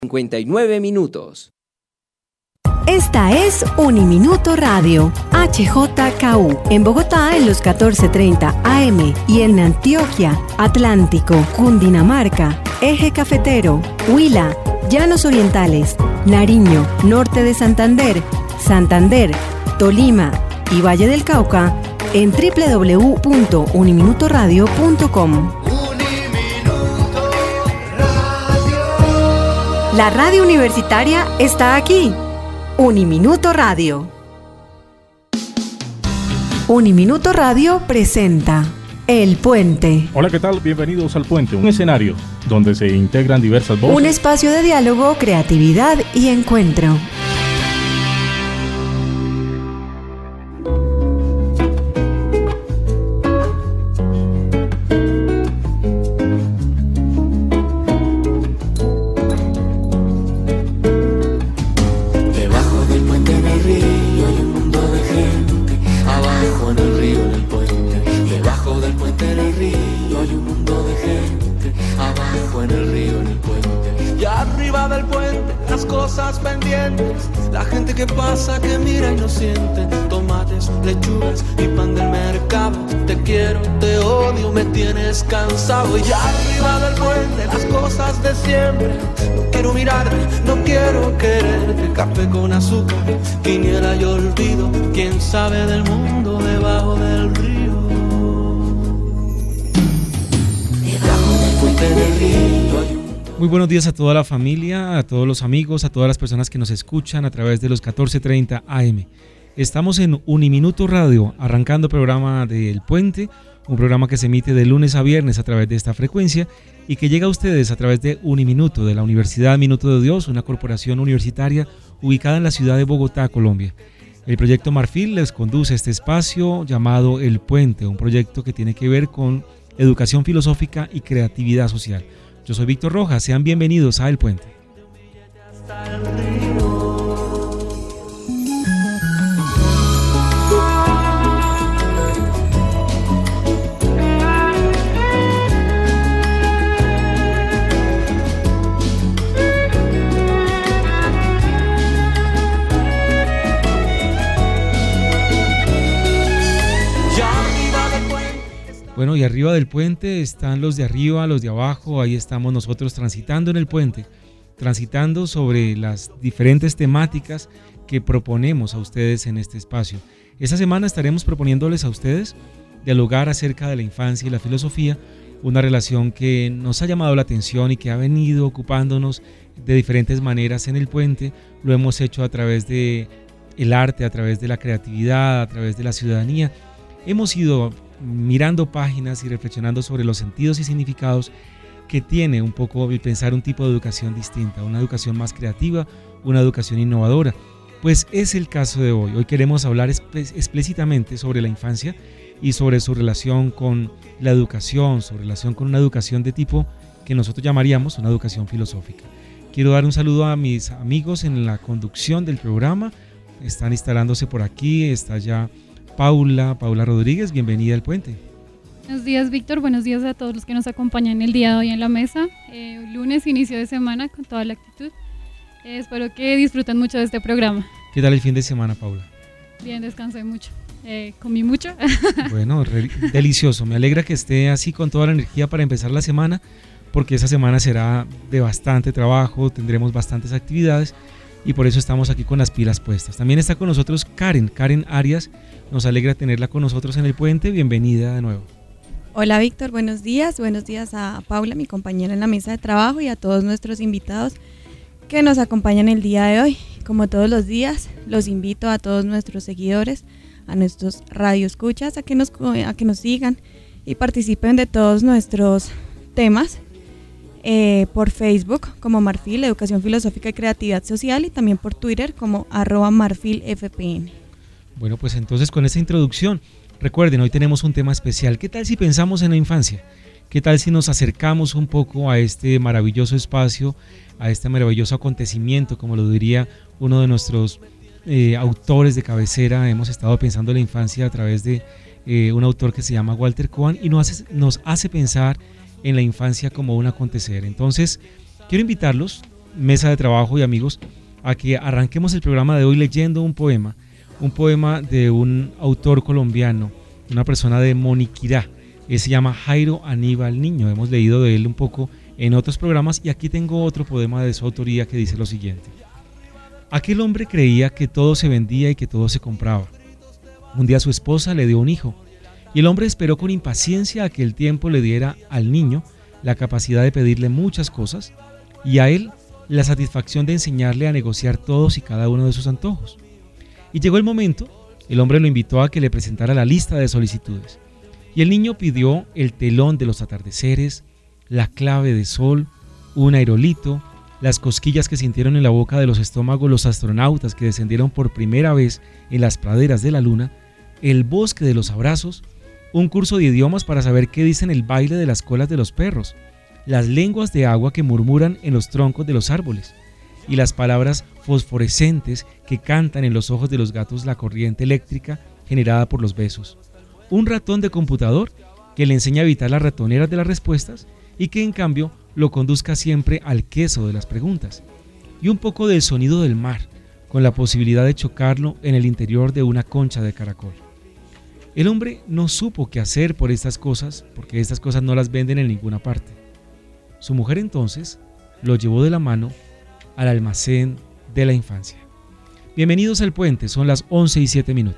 59 minutos. Esta es Uniminuto Radio, HJKU, en Bogotá en los 1430 AM y en Antioquia, Atlántico, Cundinamarca, Eje Cafetero, Huila, Llanos Orientales, Nariño, Norte de Santander, Tolima y Valle del Cauca en www.uniminutoradio.com. La radio universitaria está aquí. Uniminuto Radio. Uniminuto Radio presenta El Puente. Hola, ¿qué tal? Bienvenidos al Puente, un escenario donde se integran diversas voces. Un espacio de diálogo, creatividad y encuentro. La gente que pasa, que mira y no siente. Tomates, lechugas y pan del mercado. Te quiero, te odio, me tienes cansado. Y arriba del puente las cosas de siempre. No quiero mirarte, no quiero quererte. Café con azúcar, quiniela y olvido. Quién sabe del mundo debajo del río. Debajo del puente del río. Muy buenos días a toda la familia, a todos los amigos, a todas las personas que nos escuchan a través de los 1430 AM. Estamos en Uniminuto Radio, arrancando programa del Puente, un programa que se emite de lunes a viernes a través de esta frecuencia y que llega a ustedes a través de Uniminuto, de la Universidad Minuto de Dios, una corporación universitaria ubicada en la ciudad de Bogotá, Colombia. El proyecto Marfil les conduce a este espacio llamado El Puente, un proyecto que tiene que ver con educación filosófica y creatividad social. Yo soy Víctor Rojas, sean bienvenidos a El Puente. Bueno, y arriba del puente están los de arriba, los de abajo, ahí estamos nosotros transitando en el puente, transitando sobre las diferentes temáticas que proponemos a ustedes en este espacio. Esta semana estaremos proponiéndoles a ustedes dialogar acerca de la infancia y la filosofía, una relación que nos ha llamado la atención y que ha venido ocupándonos de diferentes maneras en el puente. Lo hemos hecho a través de el arte, a través de la creatividad, a través de la ciudadanía. Hemos ido mirando páginas y reflexionando sobre los sentidos y significados que tiene un poco el pensar un tipo de educación distinta, una educación más creativa, una educación innovadora. Pues es el caso de hoy. Hoy queremos hablar explícitamente sobre la infancia y sobre su relación con la educación, su relación con una educación de tipo que nosotros llamaríamos una educación filosófica. Quiero dar un saludo a mis amigos en la conducción del programa. Están instalándose por aquí, está ya Paula Rodríguez, bienvenida al Puente. Buenos días, Víctor, buenos días a todos los que nos acompañan el día de hoy en la mesa. Lunes, inicio de semana con toda la actitud. Espero que disfruten mucho de este programa. ¿Qué tal el fin de semana, Paula? Bien, descansé mucho, comí mucho. Bueno, delicioso, me alegra que esté así con toda la energía para empezar la semana, porque esa semana será de bastante trabajo, tendremos bastantes actividades y por eso estamos aquí con las pilas puestas. También está con nosotros Karen Arias. Nos alegra tenerla con nosotros en el puente. Bienvenida de nuevo. Hola, Víctor, buenos días a Paula, mi compañera en la mesa de trabajo, y a todos nuestros invitados que nos acompañan el día de hoy. Como todos los días, los invito a todos nuestros seguidores, a nuestros radioescuchas, a que nos sigan y participen de todos nuestros temas por Facebook como Marfil, Educación Filosófica y Creatividad Social, y también por Twitter como @MarfilFPN. Bueno, pues entonces con esta introducción, recuerden, hoy tenemos un tema especial. ¿Qué tal si pensamos en la infancia? ¿Qué tal si nos acercamos un poco a este maravilloso espacio, a este maravilloso acontecimiento, como lo diría uno de nuestros autores de cabecera? Hemos estado pensando en la infancia a través de un autor que se llama Walter Cohen y nos hace pensar en la infancia como un acontecer. Entonces, quiero invitarlos mesa de trabajo y amigos a que arranquemos el programa de hoy leyendo un poema de un autor colombiano, una persona de Moniquirá. Él se llama Jairo Aníbal Niño. Hemos leído de él un poco en otros programas y aquí tengo otro poema de su autoría que dice lo siguiente. Aquel hombre creía que todo se vendía y que todo se compraba. Un día su esposa le dio un hijo y el hombre esperó con impaciencia a que el tiempo le diera al niño la capacidad de pedirle muchas cosas y a él la satisfacción de enseñarle a negociar todos y cada uno de sus antojos. Y llegó el momento, el hombre lo invitó a que le presentara la lista de solicitudes y el niño pidió el telón de los atardeceres, la clave de sol, un aerolito, las cosquillas que sintieron en la boca de los estómagos los astronautas que descendieron por primera vez en las praderas de la luna, el bosque de los abrazos, un curso de idiomas para saber qué dicen el baile de las colas de los perros, las lenguas de agua que murmuran en los troncos de los árboles y las palabras fosforescentes que cantan en los ojos de los gatos la corriente eléctrica generada por los besos, un ratón de computador que le enseña a evitar las ratoneras de las respuestas y que en cambio lo conduzca siempre al queso de las preguntas, y un poco del sonido del mar, con la posibilidad de chocarlo en el interior de una concha de caracol. El hombre no supo qué hacer por estas cosas, porque estas cosas no las venden en ninguna parte. Su mujer entonces lo llevó de la mano al almacén de la infancia. Bienvenidos al Puente, son las 11:07.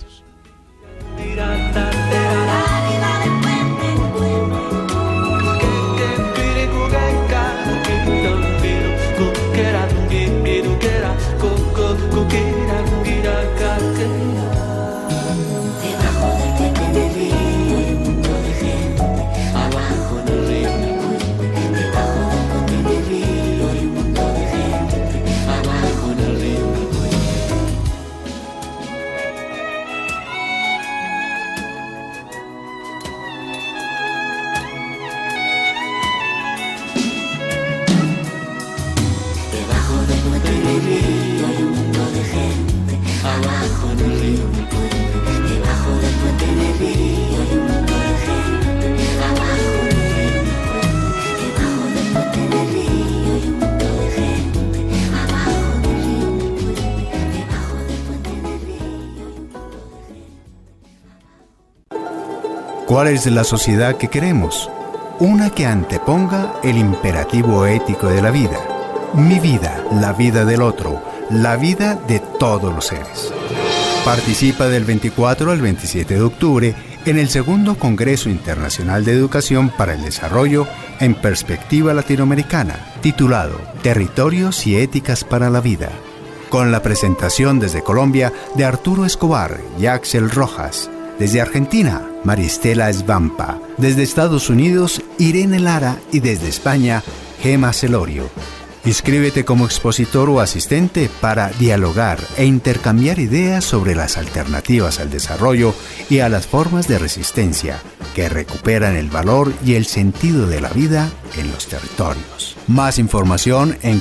¿Cuál es la sociedad que queremos? Una que anteponga el imperativo ético de la vida. Mi vida, la vida del otro, la vida de todos los seres. Participa del 24 al 27 de octubre en el segundo Congreso Internacional de Educación para el Desarrollo en Perspectiva Latinoamericana, titulado Territorios y Éticas para la Vida, con la presentación desde Colombia de Arturo Escobar y Axel Rojas. Desde Argentina, Maristela Svampa. Desde Estados Unidos, Irene Lara. Y desde España, Gema Celorio. Inscríbete como expositor o asistente para dialogar e intercambiar ideas sobre las alternativas al desarrollo y a las formas de resistencia que recuperan el valor y el sentido de la vida en los territorios. Más información en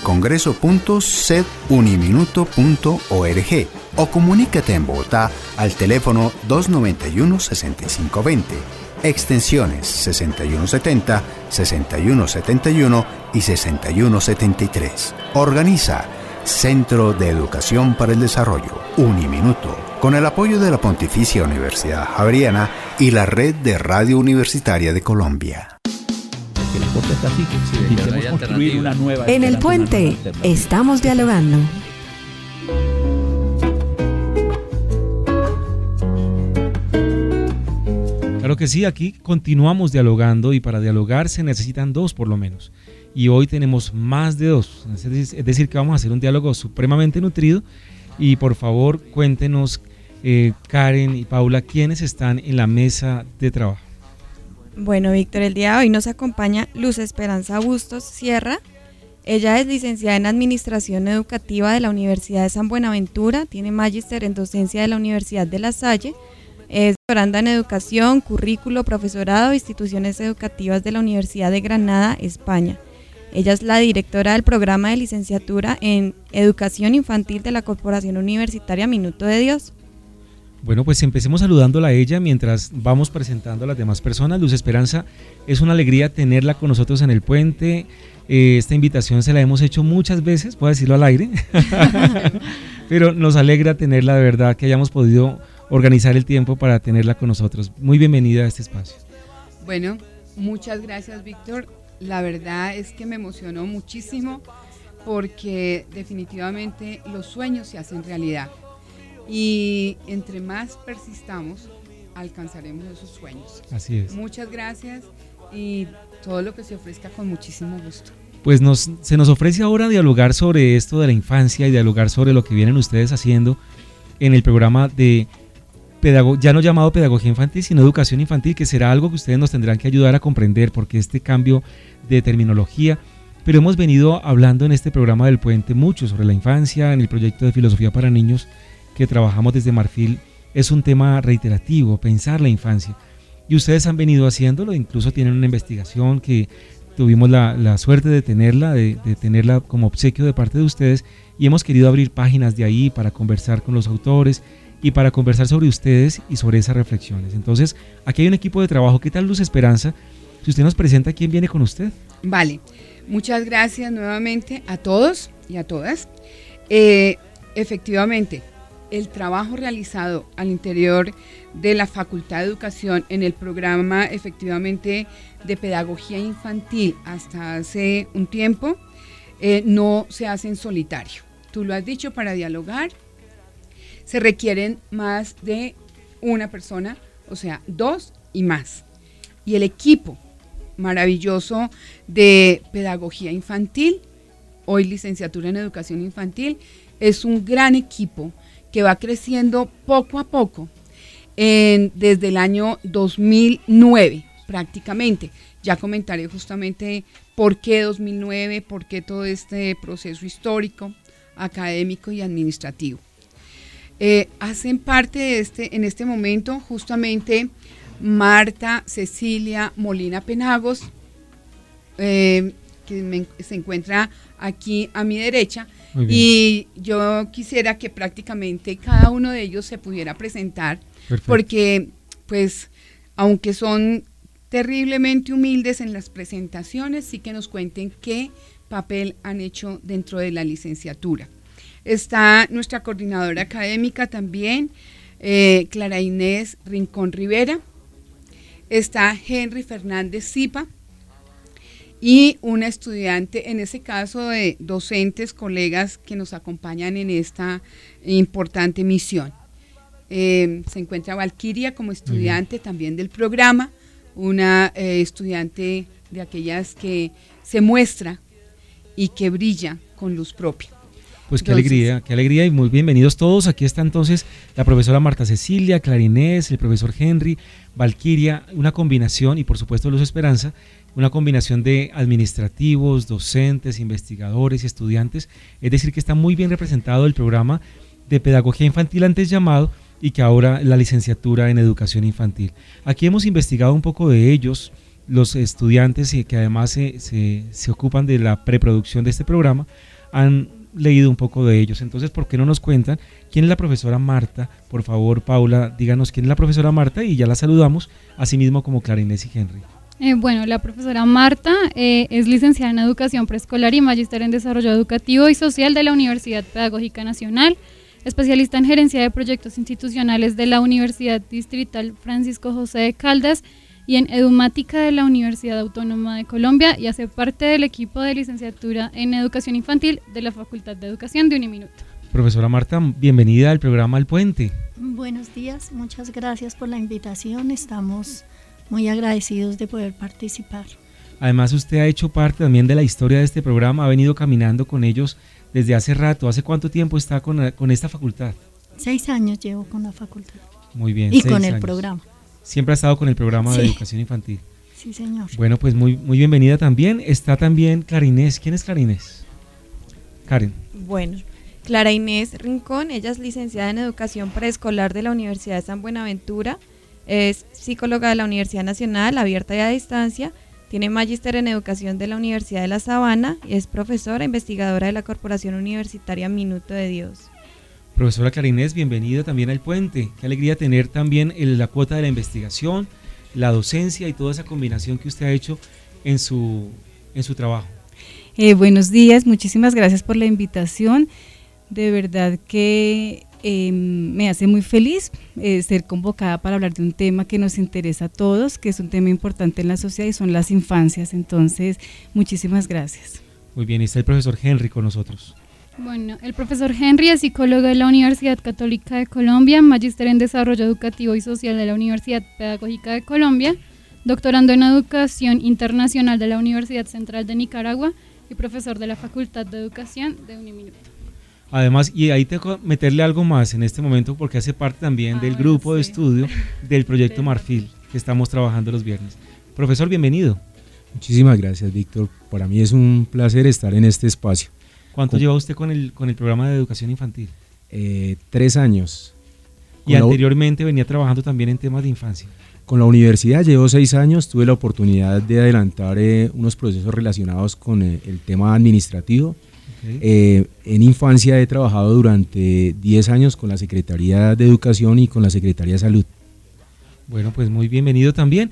congreso.seduniminuto.org o comunícate en Bogotá al teléfono 291-6520, extensiones 6170, 6171 y 6173. Organiza Centro de Educación para el Desarrollo, Uniminuto, con el apoyo de la Pontificia Universidad Javeriana y la Red de Radio Universitaria de Colombia. En el Puente estamos dialogando. Claro que sí, aquí continuamos dialogando y para dialogar se necesitan dos por lo menos. Y hoy tenemos más de dos, es decir que vamos a hacer un diálogo supremamente nutrido. Y por favor cuéntenos, Karen y Paula, ¿quiénes están en la mesa de trabajo? Bueno, Víctor, el día de hoy nos acompaña Luz Esperanza Bustos Sierra. Ella es licenciada en Administración Educativa de la Universidad de San Buenaventura, tiene magíster en Docencia de la Universidad de La Salle, es doctoranda en Educación, Currículo, Profesorado e Instituciones Educativas de la Universidad de Granada, España. Ella es la directora del programa de licenciatura en Educación Infantil de la Corporación Universitaria Minuto de Dios. Bueno, pues empecemos saludándola a ella mientras vamos presentando a las demás personas. Luz Esperanza, es una alegría tenerla con nosotros en el puente. Esta invitación se la hemos hecho muchas veces, puedo decirlo al aire, pero nos alegra tenerla, de verdad, que hayamos podido organizar el tiempo para tenerla con nosotros. Muy bienvenida a este espacio. Bueno, muchas gracias, Víctor. La verdad es que me emocionó muchísimo porque definitivamente los sueños se hacen realidad. Y entre más persistamos, alcanzaremos esos sueños. Así es. Muchas gracias y todo lo que se ofrezca con muchísimo gusto. Pues se nos ofrece ahora dialogar sobre esto de la infancia y dialogar sobre lo que vienen ustedes haciendo en el programa de ya no llamado Pedagogía Infantil, sino Educación Infantil, que será algo que ustedes nos tendrán que ayudar a comprender, porque este cambio de terminología, pero hemos venido hablando en este programa del puente mucho sobre la infancia, en el proyecto de Filosofía para Niños que trabajamos desde Marfil. Es un tema reiterativo, pensar la infancia, y ustedes han venido haciéndolo. Incluso tienen una investigación que tuvimos la suerte de tenerla como obsequio de parte de ustedes, y hemos querido abrir páginas de ahí para conversar con los autores y para conversar sobre ustedes y sobre esas reflexiones. Entonces, aquí hay un equipo de trabajo. ¿Qué tal, Luz Esperanza? Si usted nos presenta, ¿quién viene con usted? Vale, muchas gracias nuevamente a todos y a todas. Efectivamente, el trabajo realizado al interior de la Facultad de Educación en el programa efectivamente de Pedagogía Infantil hasta hace un tiempo no se hace en solitario. Tú lo has dicho, para dialogar se requieren más de una persona, o sea, 2 y más. Y el equipo maravilloso de Pedagogía Infantil, hoy licenciatura en Educación Infantil, es un gran equipo que va creciendo poco a poco desde el año 2009 prácticamente. Ya comentaré justamente por qué 2009, por qué todo este proceso histórico, académico y administrativo. Hacen parte de en este momento justamente Marta Cecilia Molina Penagos, que se encuentra aquí a mi derecha, y yo quisiera que prácticamente cada uno de ellos se pudiera presentar. Perfecto. Porque pues aunque son terriblemente humildes en las presentaciones, sí que nos cuenten qué papel han hecho dentro de la licenciatura. Está nuestra coordinadora académica también, Clara Inés Rincón Rivera. Está Henry Fernández Zipa y una estudiante, en ese caso de docentes, colegas que nos acompañan en esta importante misión. Se encuentra Valquiria como estudiante también del programa, una estudiante de aquellas que se muestra y que brilla con luz propia. Pues qué alegría y muy bienvenidos todos. Aquí está entonces la profesora Marta Cecilia, Clara Inés, el profesor Henry, Valquiria, una combinación, y por supuesto Luz Esperanza, una combinación de administrativos, docentes, investigadores y estudiantes. Es decir, que está muy bien representado el programa de Pedagogía Infantil antes llamado, y que ahora la licenciatura en Educación Infantil. Aquí hemos investigado un poco de ellos, los estudiantes que además se ocupan de la preproducción de este programa, han leído un poco de ellos. Entonces, ¿por qué no nos cuentan quién es la profesora Marta? Por favor, Paula, díganos quién es la profesora Marta y ya la saludamos, así mismo como Clara Inés y Henry. Bueno, la profesora Marta es licenciada en Educación Preescolar y magíster en Desarrollo Educativo y Social de la Universidad Pedagógica Nacional, especialista en Gerencia de Proyectos Institucionales de la Universidad Distrital Francisco José de Caldas y en Edumática de la Universidad Autónoma de Colombia, y hace parte del equipo de licenciatura en Educación Infantil de la Facultad de Educación de Uniminuto. Profesora Marta, bienvenida al programa Al Puente. Buenos días, muchas gracias por la invitación, estamos muy agradecidos de poder participar. Además, usted ha hecho parte también de la historia de este programa, ha venido caminando con ellos desde hace rato. ¿Hace cuánto tiempo está con esta facultad? 6 años llevo con la facultad. Muy bien. Y con el programa. Siempre ha estado con el programa de Educación Infantil. Sí, señor. Bueno, pues muy bienvenida también. Está también Clara Inés. ¿Quién es Clara Inés? Karen. Bueno, Clara Inés Rincón, ella es licenciada en Educación Preescolar de la Universidad de San Buenaventura, es psicóloga de la Universidad Nacional, abierta y a distancia, tiene magíster en Educación de la Universidad de La Sabana y es profesora investigadora de la Corporación Universitaria Minuto de Dios. Profesora Clara Inés, bienvenida también al Puente. Qué alegría tener también la cuota de la investigación, la docencia y toda esa combinación que usted ha hecho en su trabajo. Buenos días, muchísimas gracias por la invitación. De verdad que me hace muy feliz ser convocada para hablar de un tema que nos interesa a todos, que es un tema importante en la sociedad y son las infancias. Entonces, muchísimas gracias. Muy bien, está el profesor Henry con nosotros. Bueno, el profesor Henry es psicólogo de la Universidad Católica de Colombia, magíster en Desarrollo Educativo y Social de la Universidad Pedagógica de Colombia, doctorando en Educación Internacional de la Universidad Central de Nicaragua y profesor de la Facultad de Educación de Uniminuto. Además, y ahí tengo que meterle algo más en este momento porque hace parte también del grupo de estudio del proyecto Marfil que estamos trabajando los viernes. Profesor, bienvenido. Muchísimas gracias, Víctor. Para mí es un placer estar en este espacio. ¿Cuánto lleva usted con el programa de educación infantil? 3 años. Y anteriormente venía trabajando también en temas de infancia. Con la universidad llevo 6 años, tuve la oportunidad de adelantar unos procesos relacionados con el tema administrativo. Okay. En infancia he trabajado durante 10 años con la Secretaría de Educación y con la Secretaría de Salud. Bueno, pues muy bienvenido también.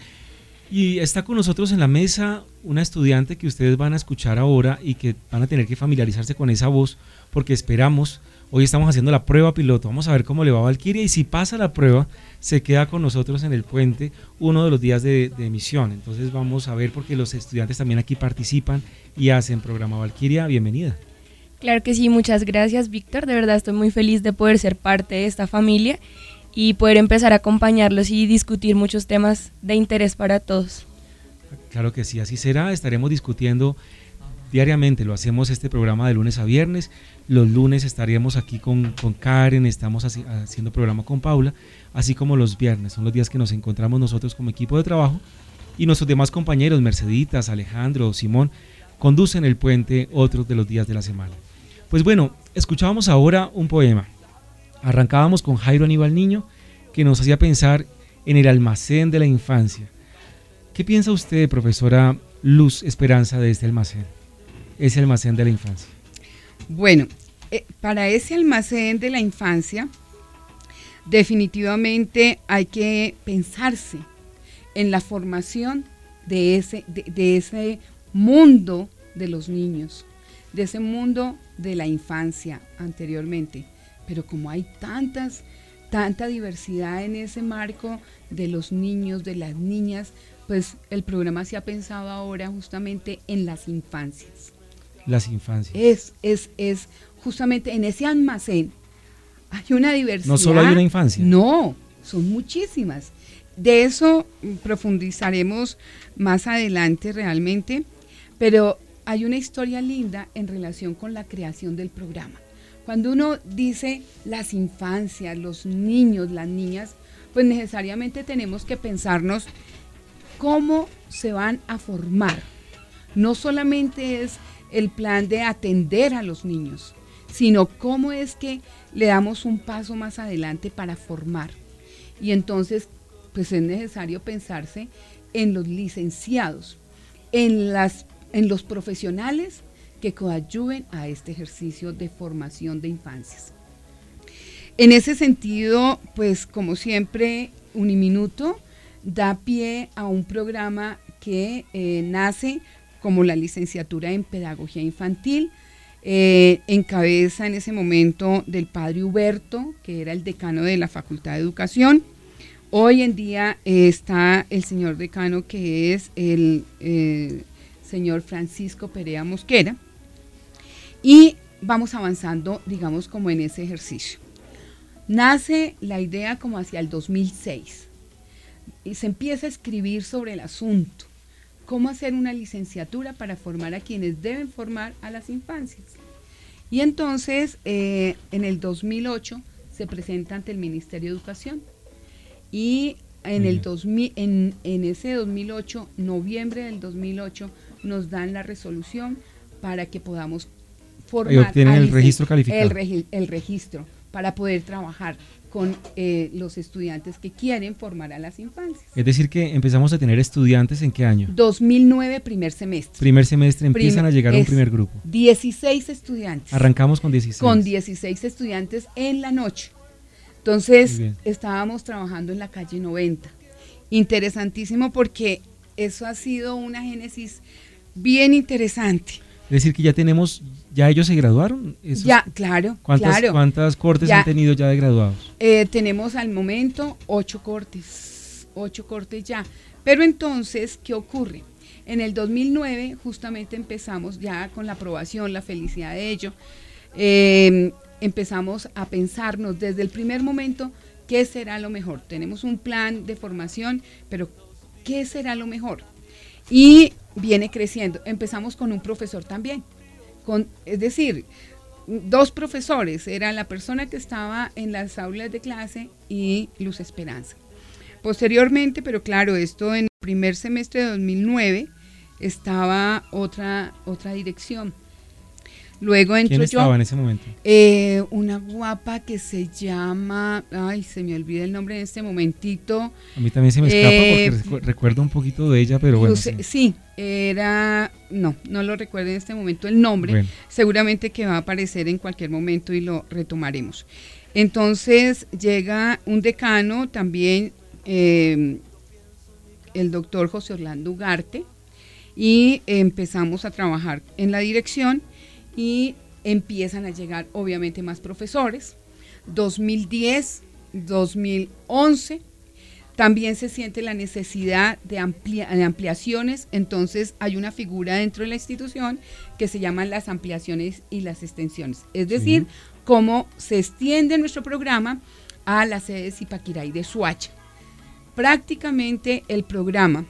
Y está con nosotros en la mesa una estudiante que ustedes van a escuchar ahora y que van a tener que familiarizarse con esa voz porque esperamos, hoy estamos haciendo la prueba piloto, vamos a ver cómo le va a Valquiria y si pasa la prueba se queda con nosotros en el Puente uno de los días de emisión. Entonces vamos a ver porque los estudiantes también aquí participan y hacen programa. Valquiria, bienvenida. Claro que sí, muchas gracias, Víctor, de verdad estoy muy feliz de poder ser parte de esta familia y poder empezar a acompañarlos y discutir muchos temas de interés para todos. Claro que sí, así será, estaremos discutiendo diariamente, lo hacemos este programa de lunes a viernes, los lunes estaremos aquí con Karen, estamos haciendo programa con Paula, así como los viernes, son los días que nos encontramos nosotros como equipo de trabajo y nuestros demás compañeros, Merceditas, Alejandro, Simón, conducen el Puente otros de los días de la semana. Pues bueno, escuchábamos ahora un poema. Arrancábamos con Jairo Aníbal Niño, que nos hacía pensar en el almacén de la infancia. ¿Qué piensa usted, profesora Luz Esperanza, de este almacén? Ese almacén de la infancia. Bueno, para ese almacén de la infancia, definitivamente hay que pensarse en la formación de ese mundo de los niños, de ese mundo de la infancia anteriormente. Pero como hay tanta diversidad en ese marco de los niños, de las niñas, pues el programa se ha pensado ahora justamente en las infancias. Las infancias. Es justamente en ese almacén hay una diversidad. No solo hay una infancia. No, son muchísimas. De eso profundizaremos más adelante realmente, pero hay una historia linda en relación con la creación del programa. Cuando uno dice las infancias, los niños, las niñas, pues necesariamente tenemos que pensarnos cómo se van a formar. No solamente es el plan de atender a los niños, sino cómo es que le damos un paso más adelante para formar. Y entonces, pues es necesario pensarse en los licenciados, en los profesionales que coadyuven a este ejercicio de formación de infancias. En ese sentido, pues como siempre, Uniminuto da pie a un programa que nace como la licenciatura en Pedagogía Infantil, en cabeza en ese momento del padre Huberto, que era el decano de la Facultad de Educación. Hoy en día está el señor decano, que es el señor Francisco Perea Mosquera, y vamos avanzando, digamos, como en ese ejercicio. Nace la idea como hacia el 2006 y se empieza a escribir sobre el asunto, cómo hacer una licenciatura para formar a quienes deben formar a las infancias. Y entonces, en el 2008 se presenta ante el Ministerio de Educación y en ese 2008, noviembre del 2008, nos dan la resolución para que podamos formar. Y obtienen el registro calificado. El registro para poder trabajar con los estudiantes que quieren formar a las infancias. Es decir, que empezamos a tener estudiantes, ¿en qué año? 2009, primer semestre. Primer semestre empiezan a llegar a un primer grupo. 16 estudiantes. Arrancamos con 16. Con 16 estudiantes en la noche. Entonces, estábamos trabajando en la calle 90. Interesantísimo porque eso ha sido una génesis bien interesante. Es decir, que ya ellos se graduaron. Ya, claro. ¿Cuántas cortes han tenido ya de graduados? Tenemos al momento 8 cortes ya. Pero entonces, ¿qué ocurre? En el 2009 justamente empezamos ya con la aprobación, la felicidad de ello, empezamos a pensarnos desde el primer momento qué será lo mejor. Tenemos un plan de formación, pero ¿qué será lo mejor? Y viene creciendo. Empezamos con un profesor también, es decir, 2 profesores, era la persona que estaba en las aulas de clase y Luz Esperanza. Posteriormente, pero claro, esto en el primer semestre de 2009 estaba otra dirección. Luego entro ¿Quién estaba en ese momento? Una guapa que se llama, se me olvida el nombre en este momentito. A mí también se me escapa porque recuerdo un poquito de ella, pero bueno. Sí, no lo recuerdo en este momento el nombre. Bueno. Seguramente que va a aparecer en cualquier momento y lo retomaremos. Entonces llega un decano también, el doctor José Orlando Ugarte, y empezamos a trabajar en la dirección. Y empiezan a llegar obviamente más profesores. 2010, 2011, también se siente la necesidad de ampliaciones, entonces hay una figura dentro de la institución que se llaman las ampliaciones y las extensiones, es decir, cómo se extiende nuestro programa a las sedes Zipaquirá y de Soacha. Prácticamente el programa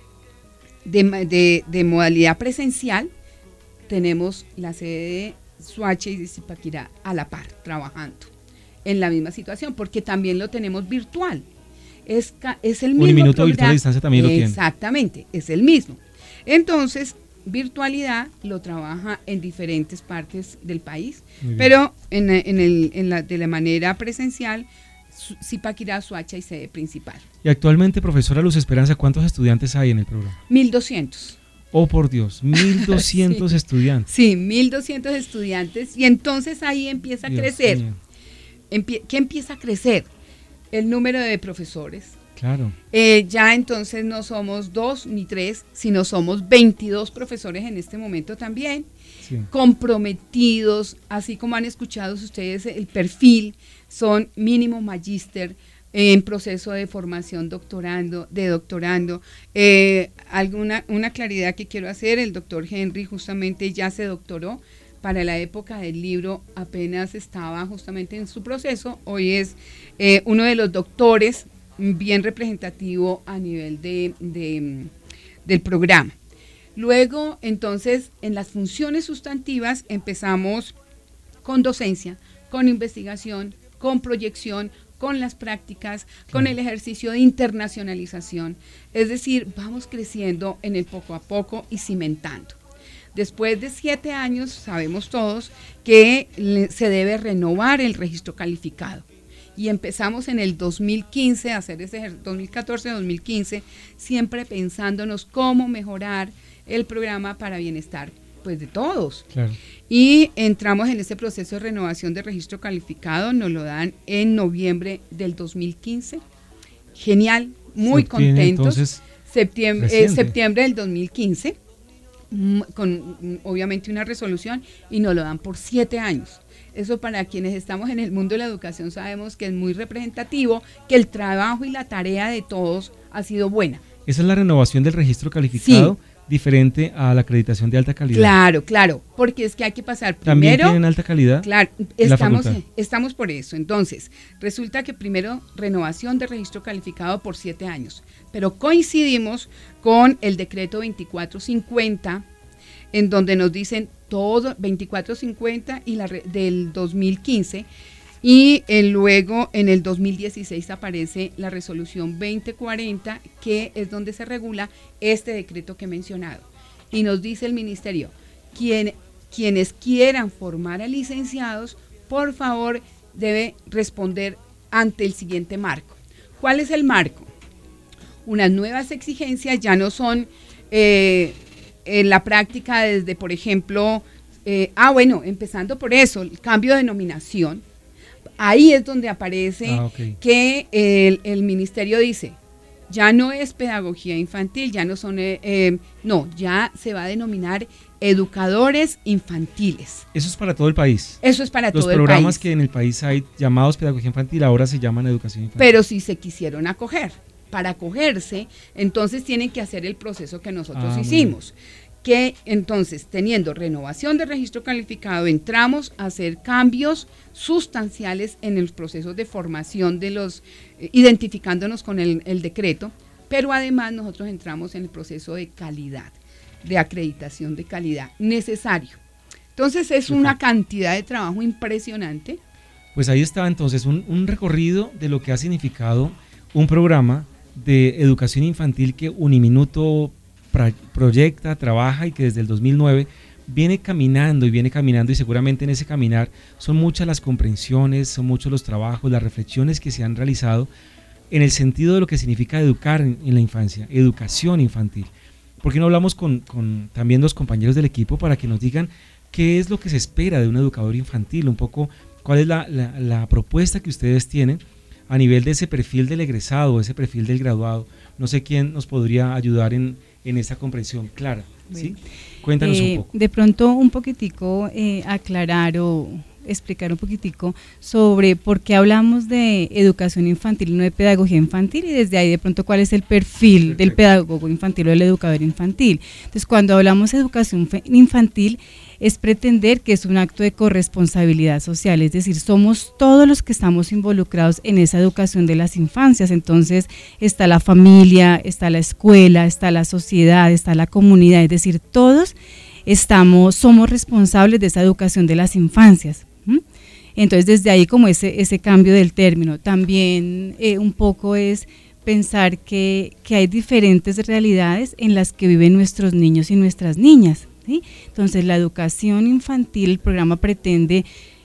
de modalidad presencial, tenemos la sede de Soacha y de Zipaquirá a la par, trabajando en la misma situación, porque también lo tenemos virtual. Es el mismo. Uniminuto virtual a distancia también lo tiene. Exactamente, es el mismo. Entonces, virtualidad lo trabaja en diferentes partes del país, pero de la manera presencial, Zipaquirá, Soacha y sede principal. Y actualmente, profesora Luz Esperanza, ¿cuántos estudiantes hay en el programa? 1.200. Oh, por Dios, 1.200 sí, estudiantes. Sí, 1.200 estudiantes, y entonces ahí empieza a crecer. ¿Qué empieza a crecer? El número de profesores. Claro. Ya entonces no somos 2 ni 3, sino somos 22 profesores en este momento también, comprometidos, así como han escuchado ustedes el perfil, son mínimo magíster, en proceso de formación doctorando. Una claridad que quiero hacer, el doctor Henry justamente ya se doctoró, para la época del libro apenas estaba justamente en su proceso, hoy es uno de los doctores bien representativo a nivel del programa. Luego, entonces, en las funciones sustantivas empezamos con docencia, con investigación, con proyección, con las prácticas, con el ejercicio de internacionalización. Es decir, vamos creciendo en el poco a poco y cimentando. Después de 7 años, sabemos todos que se debe renovar el registro calificado. Y empezamos en el 2015 a hacer ese 2014-2015, siempre pensándonos cómo mejorar el programa para bienestar pues de todos. Claro. Y entramos en ese proceso de renovación de registro calificado, nos lo dan en noviembre del 2015. Genial, muy contentos. Entonces, septiembre del 2015, con obviamente una resolución, y nos lo dan por 7 años. Eso, para quienes estamos en el mundo de la educación, sabemos que es muy representativo, que el trabajo y la tarea de todos ha sido buena. Esa es la renovación del registro calificado. Sí. Diferente a la acreditación de alta calidad. Claro, porque es que hay que pasar primero. ¿También tienen alta calidad? Claro, estamos por eso. Entonces, resulta que primero renovación de registro calificado por 7 años, pero coincidimos con el decreto 2450, en donde nos dicen todo 2450 y del 2015. Y luego en el 2016 aparece la resolución 2040, que es donde se regula este decreto que he mencionado. Y nos dice el ministerio, quienes quieran formar a licenciados, por favor, debe responder ante el siguiente marco. ¿Cuál es el marco? Unas nuevas exigencias ya no son en la práctica desde, por ejemplo, empezando por eso, el cambio de denominación. Ahí es donde aparece que el ministerio dice, ya no es pedagogía infantil, ya no son, ya se va a denominar educadores infantiles. Eso es para todo el país. Eso es para todo el país. Los programas que en el país hay llamados pedagogía infantil ahora se llaman educación infantil. Pero si se quisieron acoger, para acogerse, entonces tienen que hacer el proceso que nosotros hicimos. Que entonces, teniendo renovación de registro calificado, entramos a hacer cambios sustanciales en los procesos de formación de los, identificándonos con el decreto, pero además nosotros entramos en el proceso de calidad, de acreditación de calidad necesario. Entonces es una cantidad de trabajo impresionante. Pues ahí está entonces un recorrido de lo que ha significado un programa de educación infantil que Uniminuto proyecta, trabaja y que desde el 2009 viene caminando y seguramente en ese caminar son muchas las comprensiones, son muchos los trabajos, las reflexiones que se han realizado en el sentido de lo que significa educar en la infancia, educación infantil. ¿Por qué no hablamos con también los compañeros del equipo para que nos digan qué es lo que se espera de un educador infantil, un poco cuál es la propuesta que ustedes tienen a nivel de ese perfil del egresado, ese perfil del graduado? No sé quién nos podría ayudar en esa comprensión clara, ¿sí? Cuéntanos un poco. De pronto un poquitico aclarar o explicar un poquitico sobre por qué hablamos de educación infantil y no de pedagogía infantil, y desde ahí de pronto cuál es el perfil del pedagogo infantil o del educador infantil. Entonces, cuando hablamos de educación infantil es pretender que es un acto de corresponsabilidad social, es decir, somos todos los que estamos involucrados en esa educación de las infancias. Entonces está la familia, está la escuela, está la sociedad, está la comunidad, es decir, todos somos responsables de esa educación de las infancias. Entonces desde ahí como ese cambio del término, también un poco es pensar que hay diferentes realidades en las que viven nuestros niños y nuestras niñas, ¿sí? Entonces la educación infantil, el programa pretende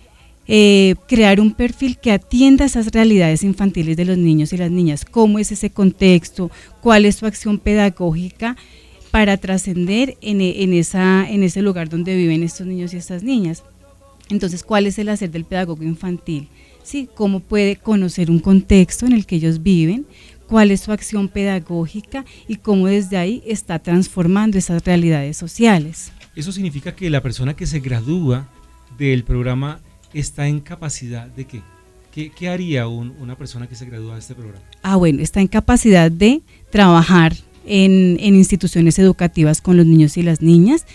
crear un perfil que atienda a esas realidades infantiles de los niños y las niñas, cómo es ese contexto, cuál es su acción pedagógica para trascender en ese lugar donde viven estos niños y estas niñas. Entonces, ¿cuál es el hacer del pedagogo infantil? ¿Sí? ¿Cómo puede conocer un contexto en el que ellos viven? ¿Cuál es su acción pedagógica? Y cómo desde ahí está transformando esas realidades sociales. Eso significa que la persona que se gradúa del programa está en capacidad de ¿qué? ¿Qué haría una persona que se gradúa de este programa? Bueno, está en capacidad de trabajar en instituciones educativas con los niños y las niñas,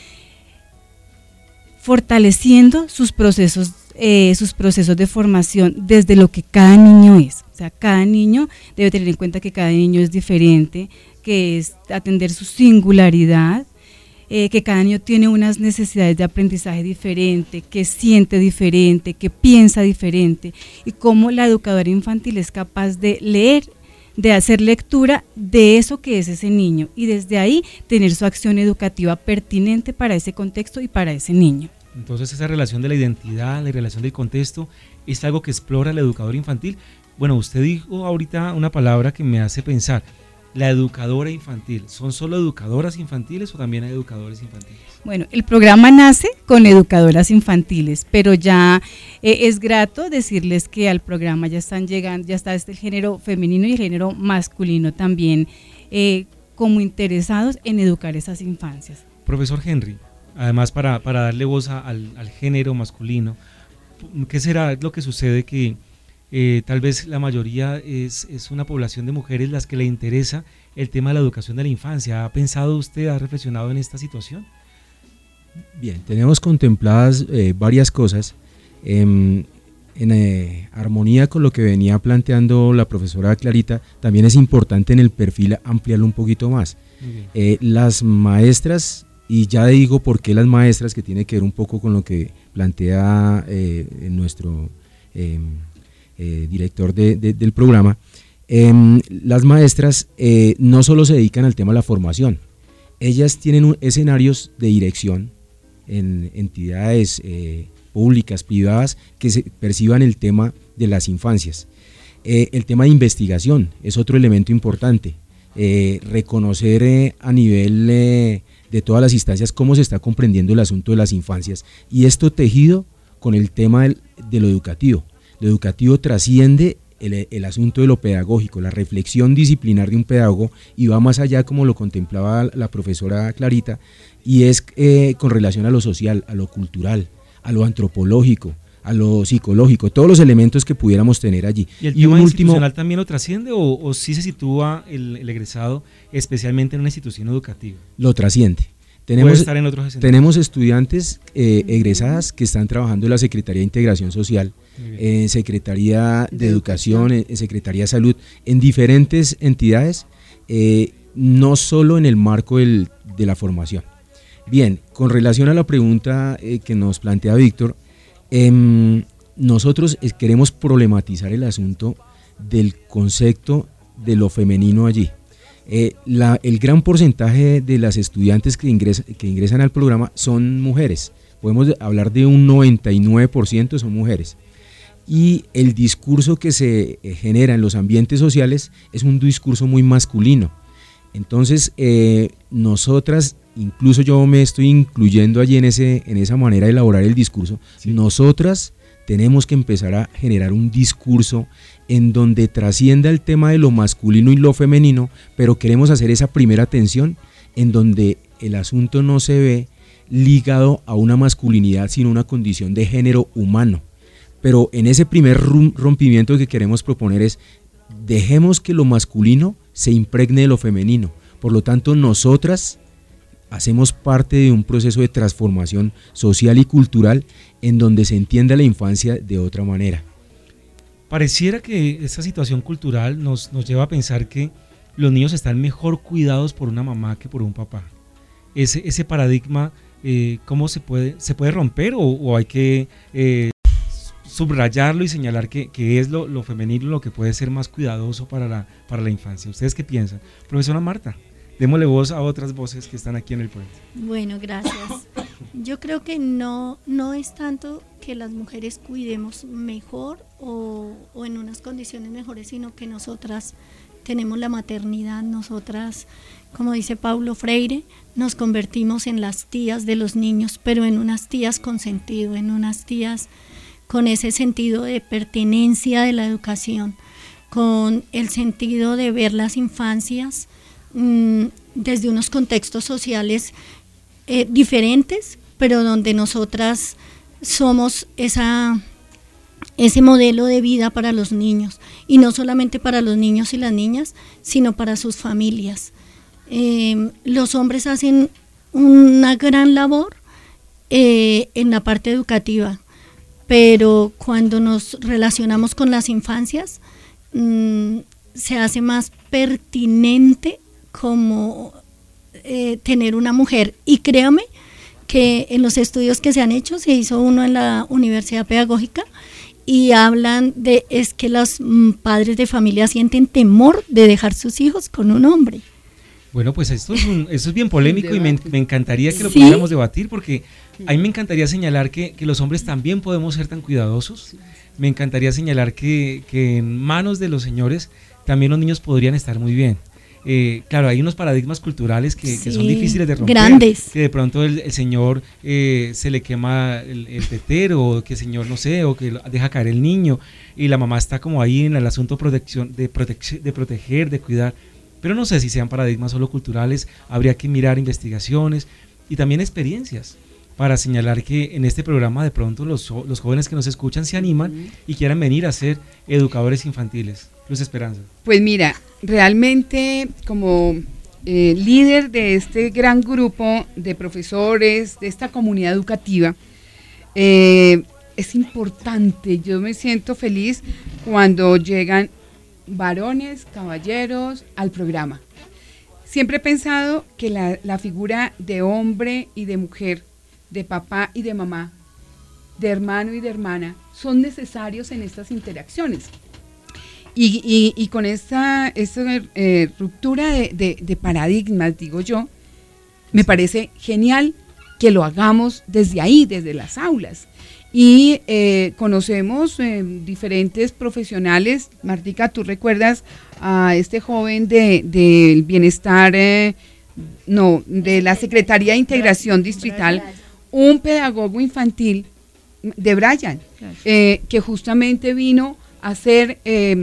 fortaleciendo sus procesos de formación desde lo que cada niño es. O sea, cada niño debe tener en cuenta que cada niño es diferente, que es atender su singularidad, que cada niño tiene unas necesidades de aprendizaje diferente, que siente diferente, que piensa diferente, y cómo la educadora infantil es capaz de leer, de hacer lectura de eso que es ese niño y desde ahí tener su acción educativa pertinente para ese contexto y para ese niño. Entonces esa relación de la identidad, la relación del contexto, es algo que explora el educador infantil. Bueno, usted dijo ahorita una palabra que me hace pensar, la educadora infantil. ¿Son solo educadoras infantiles o también hay educadores infantiles? Bueno, el programa nace con educadoras infantiles, pero ya es grato decirles que al programa ya están llegando, ya está el género femenino y el género masculino también como interesados en educar esas infancias. Profesor Henry, además para darle voz al género masculino, ¿qué será lo que sucede que tal vez la mayoría es una población de mujeres las que le interesa el tema de la educación de la infancia? ¿Ha pensado usted, ha reflexionado en esta situación? Bien, tenemos contempladas varias cosas en armonía con lo que venía planteando la profesora Clarita. También es importante en el perfil ampliarlo un poquito más. Las maestras, y ya digo por qué las maestras, que tiene que ver un poco con lo que plantea nuestro director del programa, las maestras no solo se dedican al tema de la formación, ellas tienen escenarios de dirección en entidades públicas, privadas, que se perciban el tema de las infancias. El tema de investigación es otro elemento importante. Reconocer a nivel de todas las instancias cómo se está comprendiendo el asunto de las infancias, y esto tejido con el tema de lo educativo. Lo educativo trasciende el asunto de lo pedagógico, la reflexión disciplinar de un pedagogo, y va más allá, como lo contemplaba la profesora Clarita, y es con relación a lo social, a lo cultural, a lo antropológico, a lo psicológico, todos los elementos que pudiéramos tener allí. ¿Y el tema institucional también lo trasciende o sí se sitúa el egresado especialmente en una institución educativa? Lo trasciende. Puede estar en otros escenarios. Tenemos estudiantes egresadas que están trabajando en la Secretaría de Integración Social, en Secretaría de Educación, en Secretaría de Salud, en diferentes entidades, no solo en el marco de la formación. Bien, con relación a la pregunta que nos plantea Víctor, nosotros queremos problematizar el asunto del concepto de lo femenino allí. El gran porcentaje de las estudiantes que ingresan al programa son mujeres. Podemos hablar de un 99% son mujeres. Y el discurso que se genera en los ambientes sociales es un discurso muy masculino. Entonces, nosotras, incluso yo me estoy incluyendo allí en esa manera de elaborar el discurso, sí. Nosotras tenemos que empezar a generar un discurso en donde trascienda el tema de lo masculino y lo femenino, pero queremos hacer esa primera tensión en donde el asunto no se ve ligado a una masculinidad, sino una condición de género humano. Pero en ese primer rompimiento que queremos proponer es, dejemos que lo masculino se impregne de lo femenino. Por lo tanto, nosotras hacemos parte de un proceso de transformación social y cultural en donde se entienda la infancia de otra manera. Pareciera que esta situación cultural nos lleva a pensar que los niños están mejor cuidados por una mamá que por un papá. Ese paradigma, ¿cómo se puede romper o hay que subrayarlo y señalar que es lo femenino lo que puede ser más cuidadoso para la infancia? ¿Ustedes qué piensan? Profesora Marta, démosle voz a otras voces que están aquí en el puente. Bueno, gracias. Yo creo que no es tanto que las mujeres cuidemos mejor o en unas condiciones mejores, sino que nosotras tenemos la maternidad, nosotras, como dice Paulo Freire, nos convertimos en las tías de los niños, pero en unas tías con sentido, en unas tías con ese sentido de pertenencia de la educación, con el sentido de ver las infancias desde unos contextos sociales diferentes, pero donde nosotras somos ese modelo de vida para los niños, y no solamente para los niños y las niñas, sino para sus familias. Los hombres hacen una gran labor en la parte educativa, pero cuando nos relacionamos con las infancias, se hace más pertinente como tener una mujer. Y créame que en los estudios que se han hecho, se hizo uno en la Universidad Pedagógica, y hablan de es que los padres de familia sienten temor de dejar sus hijos con un hombre. Bueno, pues esto es bien polémico y me encantaría que lo pudiéramos debatir, porque a mí me encantaría señalar que los hombres también podemos ser tan cuidadosos. Me encantaría señalar que en manos de los señores también los niños podrían estar muy bien. Claro, hay unos paradigmas culturales que son difíciles de romper. Grandes. Que de pronto el señor se le quema el tetero, o que el señor, no sé, o que deja caer el niño, y la mamá está como ahí en el asunto de proteger, de cuidar. Pero no sé si sean paradigmas solo culturales, habría que mirar investigaciones y también experiencias para señalar que en este programa de pronto los jóvenes que nos escuchan se animan y quieran venir a ser educadores infantiles. Luz Esperanza. Pues mira, realmente como líder de este gran grupo de profesores, de esta comunidad educativa, es importante, yo me siento feliz cuando llegan varones, caballeros al programa. Siempre he pensado que la figura de hombre y de mujer, de papá y de mamá, de hermano y de hermana, son necesarios en estas interacciones. Y con esta ruptura de paradigmas, digo yo, me parece genial que lo hagamos desde ahí, desde las aulas, y conocemos diferentes profesionales. Martica, ¿tú recuerdas a este joven del bienestar, de la Secretaría de Integración Distrital, un pedagogo infantil de Bryan, que justamente vino a hacer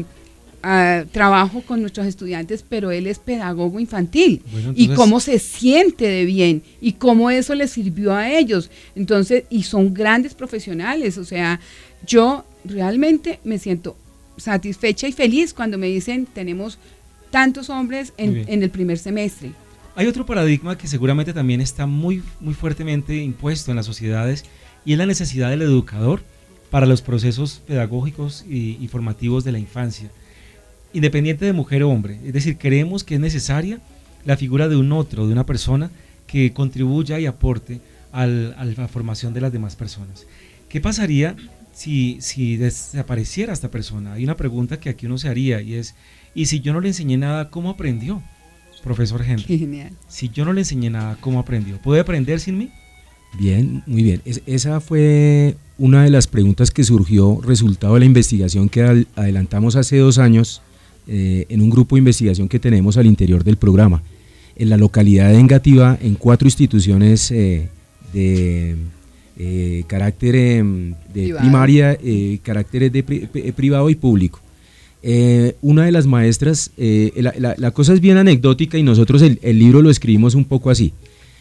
trabajo con nuestros estudiantes, pero él es pedagogo infantil? Bueno, entonces, y cómo se siente de bien y cómo eso les sirvió a ellos. Entonces, y son grandes profesionales. O sea, yo realmente me siento satisfecha y feliz cuando me dicen tenemos tantos hombres en el primer semestre. Hay otro paradigma que seguramente también está muy, muy fuertemente impuesto en las sociedades, y es la necesidad del educador para los procesos pedagógicos y formativos de la infancia, independiente de mujer o hombre. Es decir, creemos que es necesaria la figura de un otro, de una persona que contribuya y aporte a la formación de las demás personas. ¿Qué pasaría si desapareciera esta persona? Hay una pregunta que aquí uno se haría, y es, ¿y si yo no le enseñé nada, cómo aprendió? Profesor Henry. Qué genial. Si yo no le enseñé nada, ¿cómo aprendió? ¿Puede aprender sin mí? Bien, muy bien. Esa fue una de las preguntas que surgió resultado de la investigación que adelantamos hace 2 años en un grupo de investigación que tenemos al interior del programa. En la localidad de Engativá, en 4 instituciones de carácter de primaria, carácter de privado y público. Una de las maestras, la cosa es bien anecdótica y nosotros el libro lo escribimos un poco así.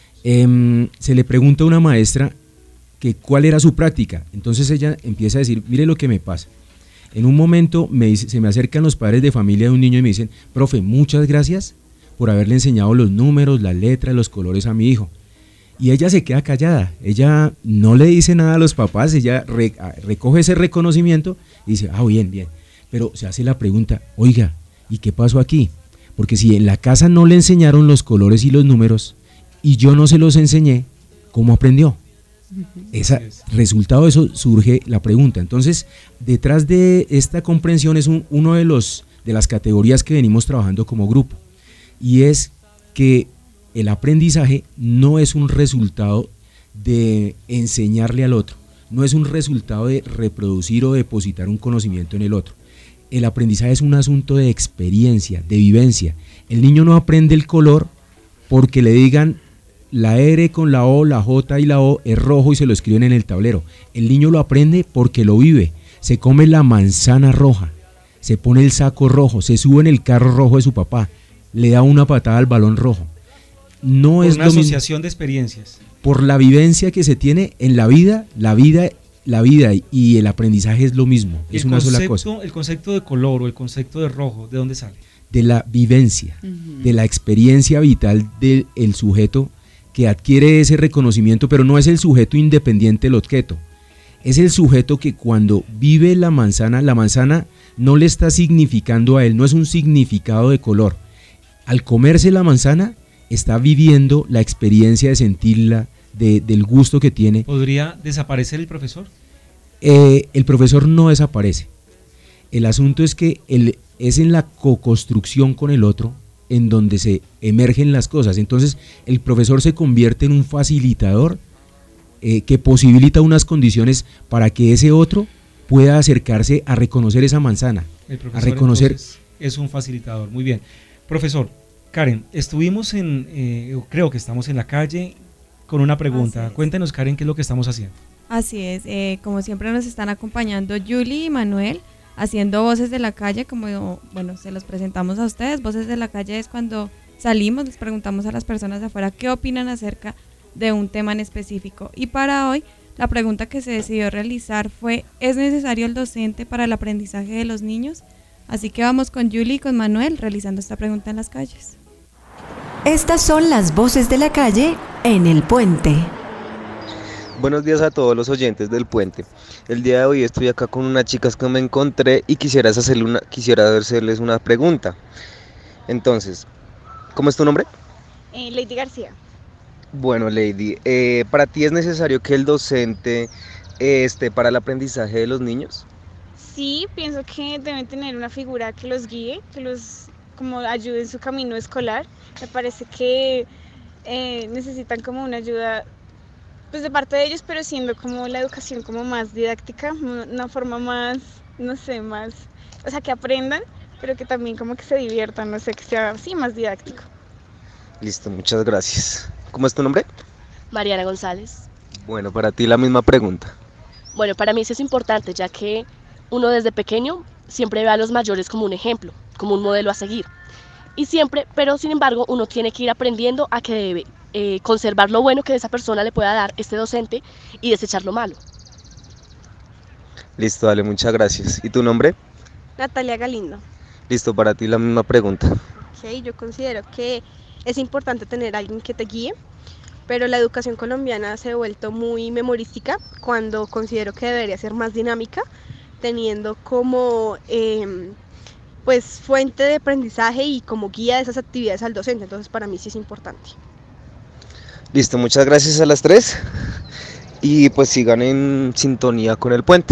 Se le pregunta a una maestra que cuál era su práctica. Entonces ella empieza a decir, mire lo que me pasa. En un momento se me acercan los padres de familia de un niño y me dicen, profe, muchas gracias por haberle enseñado los números, las letras, los colores a mi hijo. Y ella se queda callada, ella no le dice nada a los papás, ella recoge ese reconocimiento y dice, bien, bien. Pero se hace la pregunta, oiga, ¿y qué pasó aquí? Porque si en la casa no le enseñaron los colores y los números y yo no se los enseñé, ¿cómo aprendió? Resultado de eso surge la pregunta. Entonces, detrás de esta comprensión es uno de las categorías que venimos trabajando como grupo, y es que el aprendizaje no es un resultado de enseñarle al otro, no es un resultado de reproducir o depositar un conocimiento en el otro. El aprendizaje es un asunto de experiencia, de vivencia. El niño no aprende el color porque le digan la R con la O, la J y la O es rojo y se lo escriben en el tablero. El niño lo aprende porque lo vive. Se come la manzana roja, se pone el saco rojo, se sube en el carro rojo de su papá, le da una patada al balón rojo. No es una asociación de experiencias. Por la vivencia que se tiene en la vida y el aprendizaje es lo mismo, es una sola cosa. El concepto de color o el concepto de rojo, ¿de dónde sale? De la vivencia, de la experiencia vital del sujeto que adquiere ese reconocimiento, pero no es el sujeto independiente del objeto, es el sujeto que cuando vive la manzana no le está significando a él, no es un significado de color. Al comerse la manzana, está viviendo la experiencia de sentirla, del gusto que tiene. ¿Podría desaparecer el profesor? El profesor no desaparece. El asunto es que es en la co-construcción con el otro en donde se emergen las cosas. Entonces el profesor se convierte en un facilitador que posibilita unas condiciones para que ese otro pueda acercarse a reconocer esa manzana. El profesor, a reconocer, es un facilitador. Muy bien. Profesor, Karen, estuvimos creo que estamos en la calle con una pregunta. Cuéntenos, Karen, qué es lo que estamos haciendo. Así es, como siempre nos están acompañando Julie y Manuel haciendo Voces de la Calle, como se los presentamos a ustedes. Voces de la Calle es cuando salimos, les preguntamos a las personas de afuera qué opinan acerca de un tema en específico. Y para hoy, la pregunta que se decidió realizar fue, ¿es necesario el docente para el aprendizaje de los niños? Así que vamos con Julie y con Manuel realizando esta pregunta en las calles. Estas son las Voces de la Calle en El Puente. Buenos días a todos los oyentes del Puente. El día de hoy estoy acá con unas chicas que me encontré y quisiera hacerles una pregunta. Entonces, ¿cómo es tu nombre? Lady García. Bueno, Lady, ¿para ti es necesario que el docente esté para el aprendizaje de los niños? Sí, pienso que deben tener una figura que los guíe, que los como ayude en su camino escolar. Me parece que necesitan como una ayuda pues de parte de ellos, pero siendo como la educación como más didáctica, una forma más, no sé, más, o sea, que aprendan, pero que también como que se diviertan, no sé, que sea así más didáctico. Listo, muchas gracias. ¿Cómo es tu nombre? Mariana González. Bueno, para ti la misma pregunta. Bueno, para mí eso es importante, ya que uno desde pequeño siempre ve a los mayores como un ejemplo, como un modelo a seguir. Y siempre, pero sin embargo, uno tiene que ir aprendiendo a que debe conservar lo bueno que esa persona le pueda dar este docente y desechar lo malo. Listo, dale, muchas gracias. ¿Y tu nombre? Natalia Galindo. Listo, para ti la misma pregunta. Okay, yo considero que es importante tener a alguien que te guíe, pero la educación colombiana se ha vuelto muy memorística cuando considero que debería ser más dinámica, teniendo como pues fuente de aprendizaje y como guía de esas actividades al docente. Entonces para mí sí es importante. Listo, muchas gracias a las tres y pues sigan en sintonía con El Puente.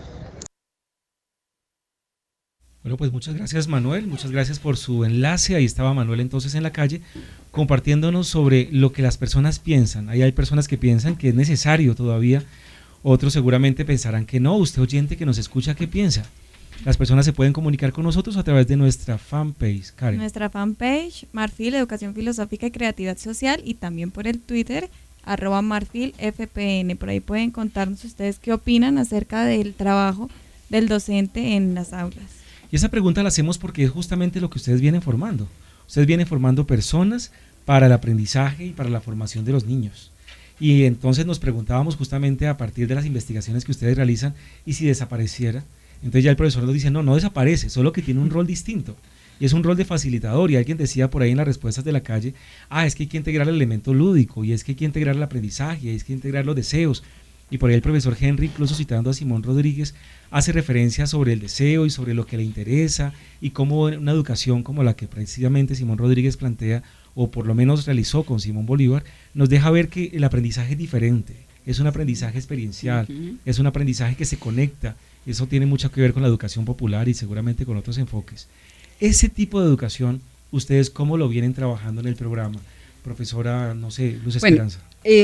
Bueno, pues muchas gracias Manuel, muchas gracias por su enlace. Ahí estaba Manuel entonces en la calle compartiéndonos sobre lo que las personas piensan. Ahí hay personas que piensan que es necesario todavía, otros seguramente pensarán que no. Usted oyente que nos escucha, ¿qué piensa? Las personas se pueden comunicar con nosotros a través de nuestra fanpage, Karen. Nuestra fanpage, Marfil, Educación Filosófica y Creatividad Social, y también por el Twitter, @marfilfpn. Por ahí pueden contarnos ustedes qué opinan acerca del trabajo del docente en las aulas. Y esa pregunta la hacemos porque es justamente lo que ustedes vienen formando. Ustedes vienen formando personas para el aprendizaje y para la formación de los niños. Y entonces nos preguntábamos justamente a partir de las investigaciones que ustedes realizan, y si desapareciera. Entonces ya el profesor nos dice, no desaparece, solo que tiene un rol distinto. Y es un rol de facilitador. Y alguien decía por ahí en las respuestas de la calle, es que hay que integrar el elemento lúdico, y es que hay que integrar el aprendizaje, y es que hay que integrar los deseos. Y por ahí el profesor Henry, incluso citando a Simón Rodríguez, hace referencia sobre el deseo y sobre lo que le interesa, y cómo una educación como la que precisamente Simón Rodríguez plantea, o por lo menos realizó con Simón Bolívar, nos deja ver que el aprendizaje es diferente, es un aprendizaje experiencial, es un aprendizaje que se conecta. Eso tiene mucho que ver con la educación popular y seguramente con otros enfoques. Ese tipo de educación, ¿ustedes cómo lo vienen trabajando en el programa? Profesora, no sé, Luz Esperanza.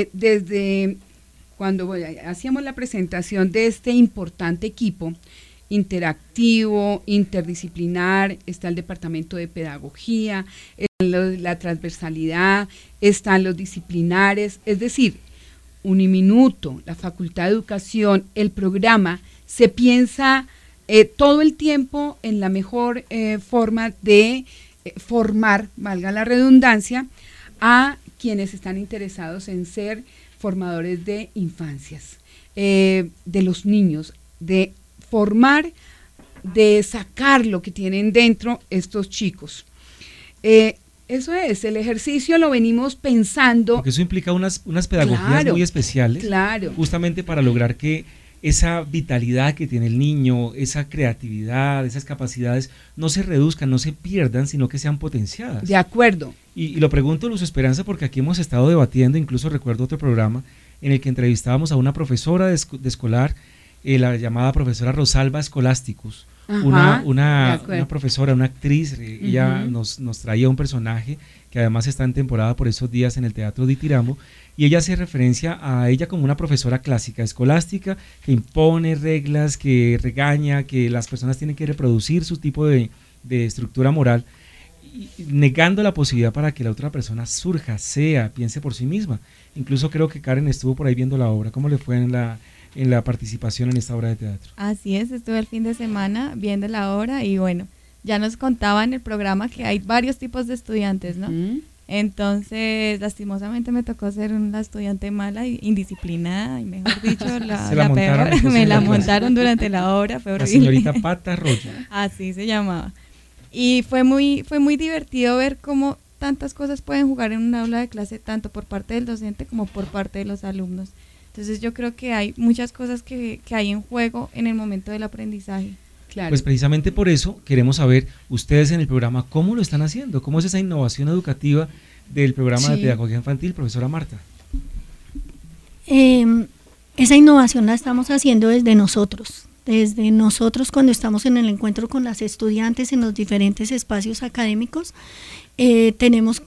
Desde cuando hacíamos la presentación de este importante equipo interactivo, interdisciplinar, está el departamento de pedagogía, la transversalidad, están los disciplinares, es decir, Uniminuto, la Facultad de Educación, el programa, se piensa todo el tiempo en la mejor forma de formar, valga la redundancia, a quienes están interesados en ser formadores de infancias, de los niños, de formar, de sacar lo que tienen dentro estos chicos. Eso es, el ejercicio lo venimos pensando. Porque eso implica unas pedagogías muy especiales, justamente para lograr que esa vitalidad que tiene el niño, esa creatividad, esas capacidades, no se reduzcan, no se pierdan, sino que sean potenciadas. De acuerdo. Y lo pregunto, Luz Esperanza, porque aquí hemos estado debatiendo, incluso recuerdo otro programa en el que entrevistábamos a una profesora de escolar, la llamada profesora Rosalba Scholasticus, una profesora, una actriz. Ella nos traía un personaje que además está en temporada por esos días en el Teatro Di Tiramo, y ella hace referencia a ella como una profesora clásica, escolástica, que impone reglas, que regaña, que las personas tienen que reproducir su tipo de estructura moral, negando la posibilidad para que la otra persona surja, piense por sí misma. Incluso creo que Karen estuvo por ahí viendo la obra. ¿Cómo le fue en la participación en esta obra de teatro? Así es, estuve el fin de semana viendo la obra, y bueno, ya nos contaba en el programa que hay varios tipos de estudiantes, ¿no? Entonces, lastimosamente me tocó ser una estudiante mala, indisciplinada, y mejor dicho, la peor. Me la montaron durante la obra, fue horrible. La señorita Pata Rollo. Así se llamaba. Y fue muy divertido ver cómo tantas cosas pueden jugar en un aula de clase, tanto por parte del docente como por parte de los alumnos. Entonces yo creo que hay muchas cosas que hay en juego en el momento del aprendizaje. Claro. Pues precisamente por eso queremos saber ustedes en el programa cómo lo están haciendo, cómo es esa innovación educativa del programa de pedagogía infantil, profesora Marta. Esa innovación la estamos haciendo desde nosotros cuando estamos en el encuentro con las estudiantes en los diferentes espacios académicos. Tenemos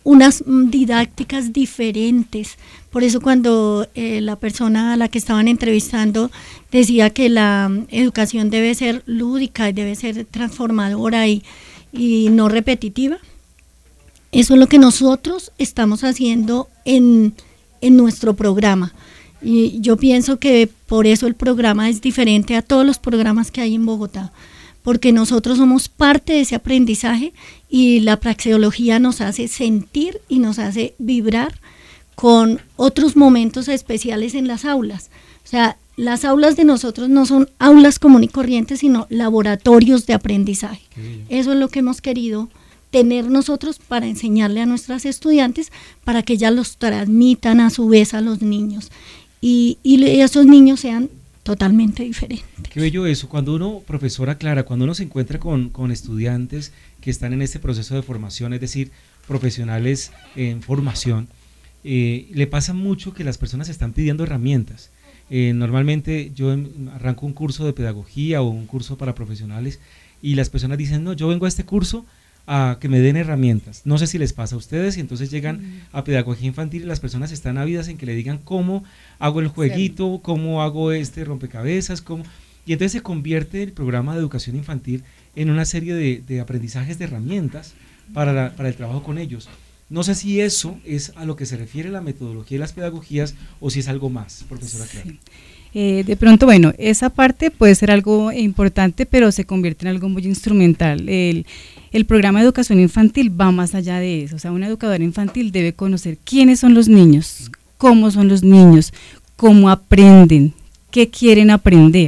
unas didácticas diferentes. Por eso cuando la persona a la que estaban entrevistando decía que la educación debe ser lúdica y debe ser transformadora y no repetitiva, eso es lo que nosotros estamos haciendo en nuestro programa. Y yo pienso que por eso el programa es diferente a todos los programas que hay en Bogotá, porque nosotros somos parte de ese aprendizaje y la praxeología nos hace sentir y nos hace vibrar con otros momentos especiales en las aulas. O sea, las aulas de nosotros no son aulas comunes y corrientes, sino laboratorios de aprendizaje. Eso es lo que hemos querido tener nosotros para enseñarle a nuestras estudiantes, para que ellas los transmitan a su vez a los niños y esos niños sean totalmente diferentes. Qué bello eso, cuando uno, profesora Clara, cuando uno se encuentra con estudiantes que están en este proceso de formación, es decir, profesionales en formación, le pasa mucho que las personas están pidiendo herramientas. Normalmente yo arranco un curso de pedagogía o un curso para profesionales y las personas dicen, no, yo vengo a este curso a que me den herramientas. No sé si les pasa a ustedes y entonces llegan a pedagogía infantil y las personas están ávidas en que le digan cómo hago el jueguito, cómo hago este rompecabezas, y entonces se convierte el programa de educación infantil en una serie de aprendizajes de herramientas para el trabajo con ellos. No sé si eso es a lo que se refiere la metodología de las pedagogías o si es algo más, profesora Clara. Sí. De pronto, bueno, esa parte puede ser algo importante, pero se convierte en algo muy instrumental. El programa de educación infantil va más allá de eso. O sea, una educadora infantil debe conocer quiénes son los niños, cómo son los niños, cómo aprenden, qué quieren aprender.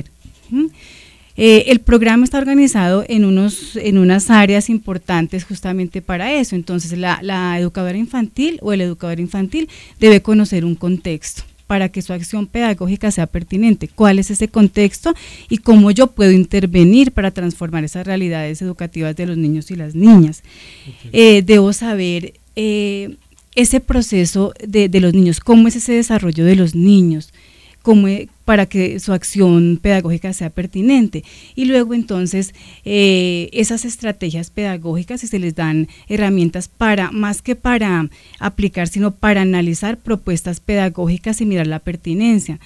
El programa está organizado en unas áreas importantes justamente para eso. Entonces, la educadora infantil o el educador infantil debe conocer un contexto para que su acción pedagógica sea pertinente. ¿Cuál es ese contexto y cómo yo puedo intervenir para transformar esas realidades educativas de los niños y las niñas? Debo saber ese proceso de los niños, cómo es ese desarrollo de los niños, para que su acción pedagógica sea pertinente. Y luego entonces esas estrategias pedagógicas, si se les dan herramientas más que para aplicar, sino para analizar propuestas pedagógicas y mirar la pertinencia.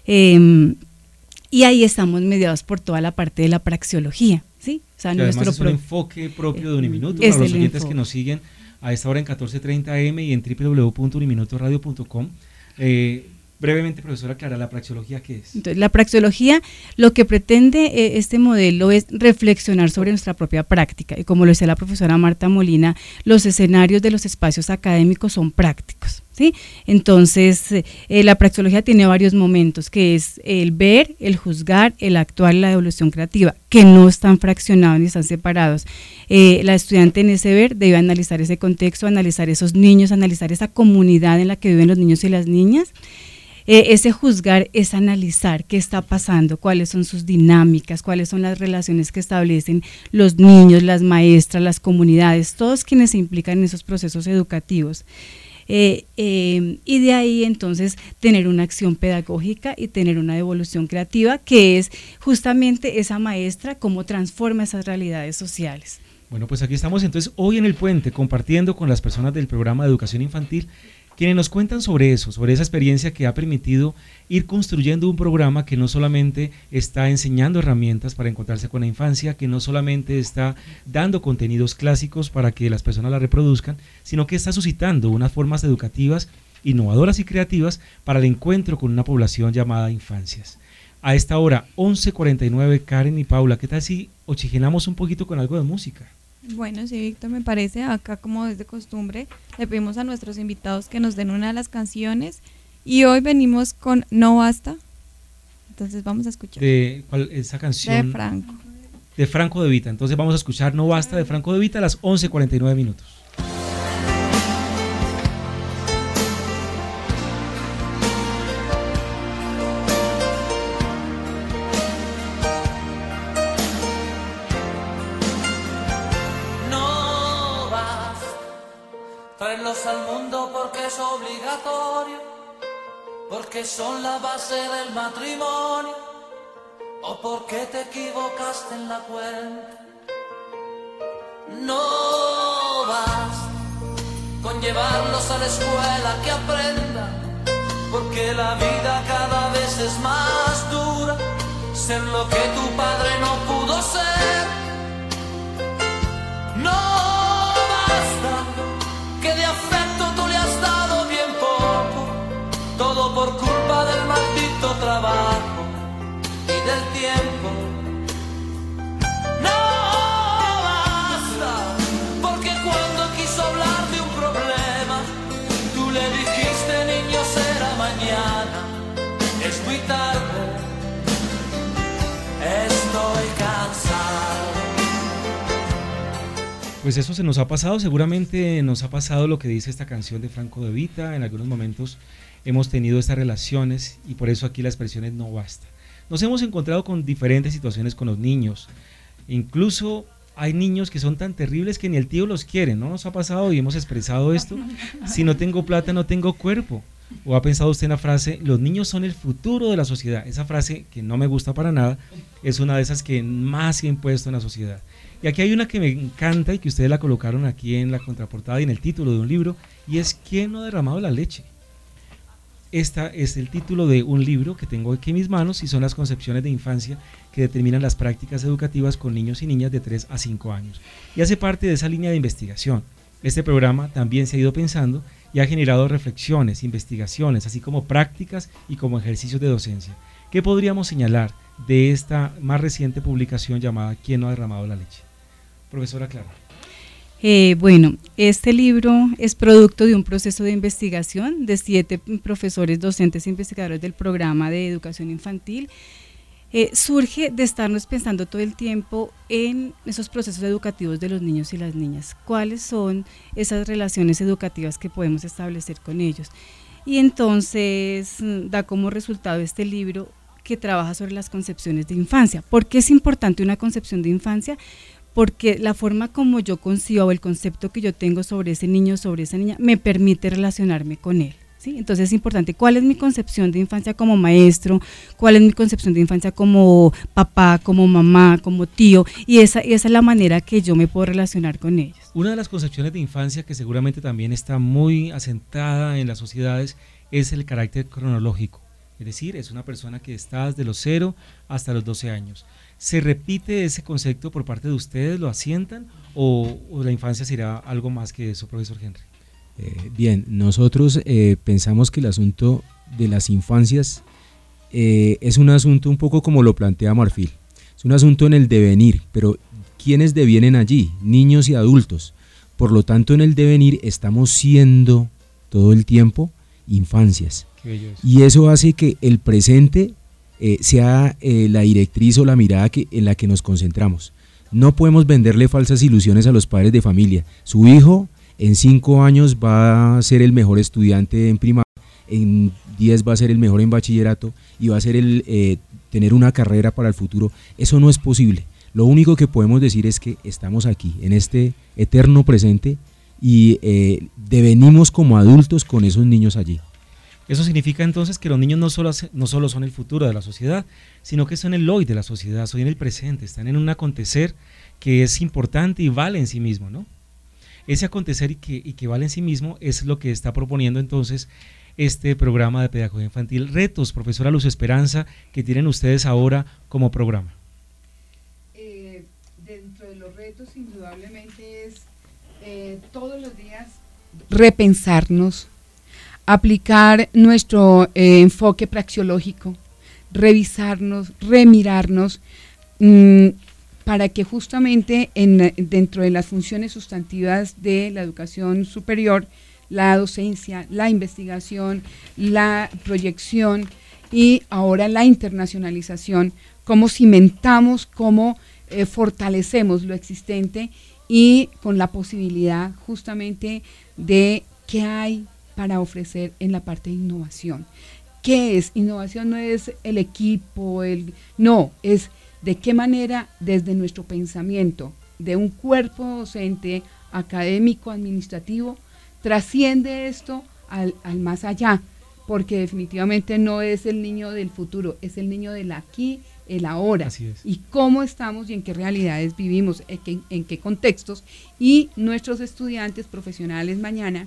Y ahí estamos mediados por toda la parte de la praxeología, ¿sí? O sea, además es un enfoque propio de Uniminuto, para los oyentes que nos siguen a esta hora en 14:30 AM y en www.uniminutoradio.com. Brevemente, profesora Clara, ¿la praxeología qué es? Entonces, la praxeología, lo que pretende este modelo es reflexionar sobre nuestra propia práctica, y como lo decía la profesora Marta Molina, los escenarios de los espacios académicos son prácticos, ¿sí? Entonces, la praxeología tiene varios momentos, que es el ver, el juzgar, el actuar y la devolución creativa, que no están fraccionados ni están separados. La estudiante en ese ver debe analizar ese contexto, analizar esos niños, analizar esa comunidad en la que viven los niños y las niñas. Ese juzgar es analizar qué está pasando, cuáles son sus dinámicas, cuáles son las relaciones que establecen los niños, las maestras, las comunidades, todos quienes se implican en esos procesos educativos. Y de ahí entonces tener una acción pedagógica y tener una devolución creativa, que es justamente esa maestra cómo transforma esas realidades sociales. Bueno, pues aquí estamos entonces hoy en el puente compartiendo con las personas del programa de educación infantil, quienes nos cuentan sobre eso, sobre esa experiencia que ha permitido ir construyendo un programa que no solamente está enseñando herramientas para encontrarse con la infancia, que no solamente está dando contenidos clásicos para que las personas la reproduzcan, sino que está suscitando unas formas educativas innovadoras y creativas para el encuentro con una población llamada infancias. A esta hora, 11:49, Karen y Paula, ¿qué tal si oxigenamos un poquito con algo de música? Bueno, sí, Víctor, me parece, acá como es de costumbre, le pedimos a nuestros invitados que nos den una de las canciones y hoy venimos con No Basta, entonces vamos a escuchar. ¿Cuál es esa canción? De Franco. De Franco De Vita, entonces vamos a escuchar No Basta de Franco De Vita a las 11:49 minutos. Traerlos al mundo porque es obligatorio, porque son la base del matrimonio, o porque te equivocaste en la cuenta. No basta con llevar llevarlos a la escuela que aprendan, porque la vida cada vez es más dura, ser lo que tu padre no pudo ser. No basta, que de afecto tú le has dado bien poco, todo por culpa del maldito trabajo y del tiempo. No basta, porque cuando quiso hablar de un problema, tú le dijiste, niño, será mañana, es muy tarde, estoy cansado. Pues eso se nos ha pasado, seguramente nos ha pasado lo que dice esta canción de Franco De Vita. En algunos momentos hemos tenido estas relaciones y por eso aquí la expresión es no basta. Nos hemos encontrado con diferentes situaciones con los niños, incluso hay niños que son tan terribles que ni el tío los quiere, ¿no? Nos ha pasado y hemos expresado esto, si no tengo plata no tengo cuerpo. ¿O ha pensado usted en la frase, los niños son el futuro de la sociedad? Esa frase, que no me gusta para nada, es una de esas que más se ha impuesto en la sociedad. Y aquí hay una que me encanta y que ustedes la colocaron aquí en la contraportada y en el título de un libro, y es ¿quién no ha derramado la leche? Esta es el título de un libro que tengo aquí en mis manos y son las concepciones de infancia que determinan las prácticas educativas con niños y niñas de 3 a 5 años. Y hace parte de esa línea de investigación. Este programa también se ha ido pensando y ha generado reflexiones, investigaciones, así como prácticas y como ejercicios de docencia. ¿Qué podríamos señalar de esta más reciente publicación llamada ¿Quién no ha derramado la leche? Profesora Clara. Bueno, este libro es producto de un proceso de investigación de 7 profesores, docentes e investigadores del programa de educación infantil. Surge de estarnos pensando todo el tiempo en esos procesos educativos de los niños y las niñas, cuáles son esas relaciones educativas que podemos establecer con ellos. Y entonces da como resultado este libro que trabaja sobre las concepciones de infancia. ¿Por qué es importante una concepción de infancia? Porque la forma como yo concibo, el concepto que yo tengo sobre ese niño, sobre esa niña, me permite relacionarme con él, ¿sí? Entonces es importante, ¿cuál es mi concepción de infancia como maestro? ¿Cuál es mi concepción de infancia como papá, como mamá, como tío? Y esa es la manera que yo me puedo relacionar con ellos. Una de las concepciones de infancia que seguramente también está muy asentada en las sociedades es el carácter cronológico. Es decir, es una persona que está desde los 0 hasta los 12 años. ¿Se repite ese concepto por parte de ustedes? ¿Lo asientan? ¿O la infancia será algo más que eso, profesor Henry? Bien, nosotros pensamos que el asunto de las infancias es un asunto un poco como lo plantea Marfil. Es un asunto en el devenir, pero ¿quiénes devienen allí? Niños y adultos. Por lo tanto, en el devenir estamos siendo todo el tiempo infancias. Y eso hace que el presente sea la directriz o la mirada en la que nos concentramos. No podemos venderle falsas ilusiones a los padres de familia. Su hijo en 5 años va a ser el mejor estudiante en primaria, en 10 va a ser el mejor en bachillerato y va a ser tener una carrera para el futuro. Eso no es posible. Lo único que podemos decir es que estamos aquí, en este eterno presente, y devenimos como adultos con esos niños allí. Eso significa entonces que los niños no solo son el futuro de la sociedad, sino que son el hoy de la sociedad, son en el presente, están en un acontecer que es importante y vale en sí mismo, ¿no? Ese acontecer y que vale en sí mismo es lo que está proponiendo entonces este programa de pedagogía infantil. Retos, profesora Luz Esperanza, que tienen ustedes ahora como programa. Dentro de los retos indudablemente es todos los días repensarnos, aplicar nuestro enfoque praxeológico, revisarnos, remirarnos, para que justamente dentro de las funciones sustantivas de la educación superior, la docencia, la investigación, la proyección y ahora la internacionalización, cómo cimentamos, cómo fortalecemos lo existente y con la posibilidad justamente de qué hay para ofrecer en la parte de innovación. ¿Qué es? Innovación no es el equipo, no, es de qué manera desde nuestro pensamiento de un cuerpo docente, académico, administrativo, trasciende esto al más allá, porque definitivamente no es el niño del futuro, es el niño del aquí, el ahora, y cómo estamos y en qué realidades vivimos, en qué contextos, y nuestros estudiantes profesionales mañana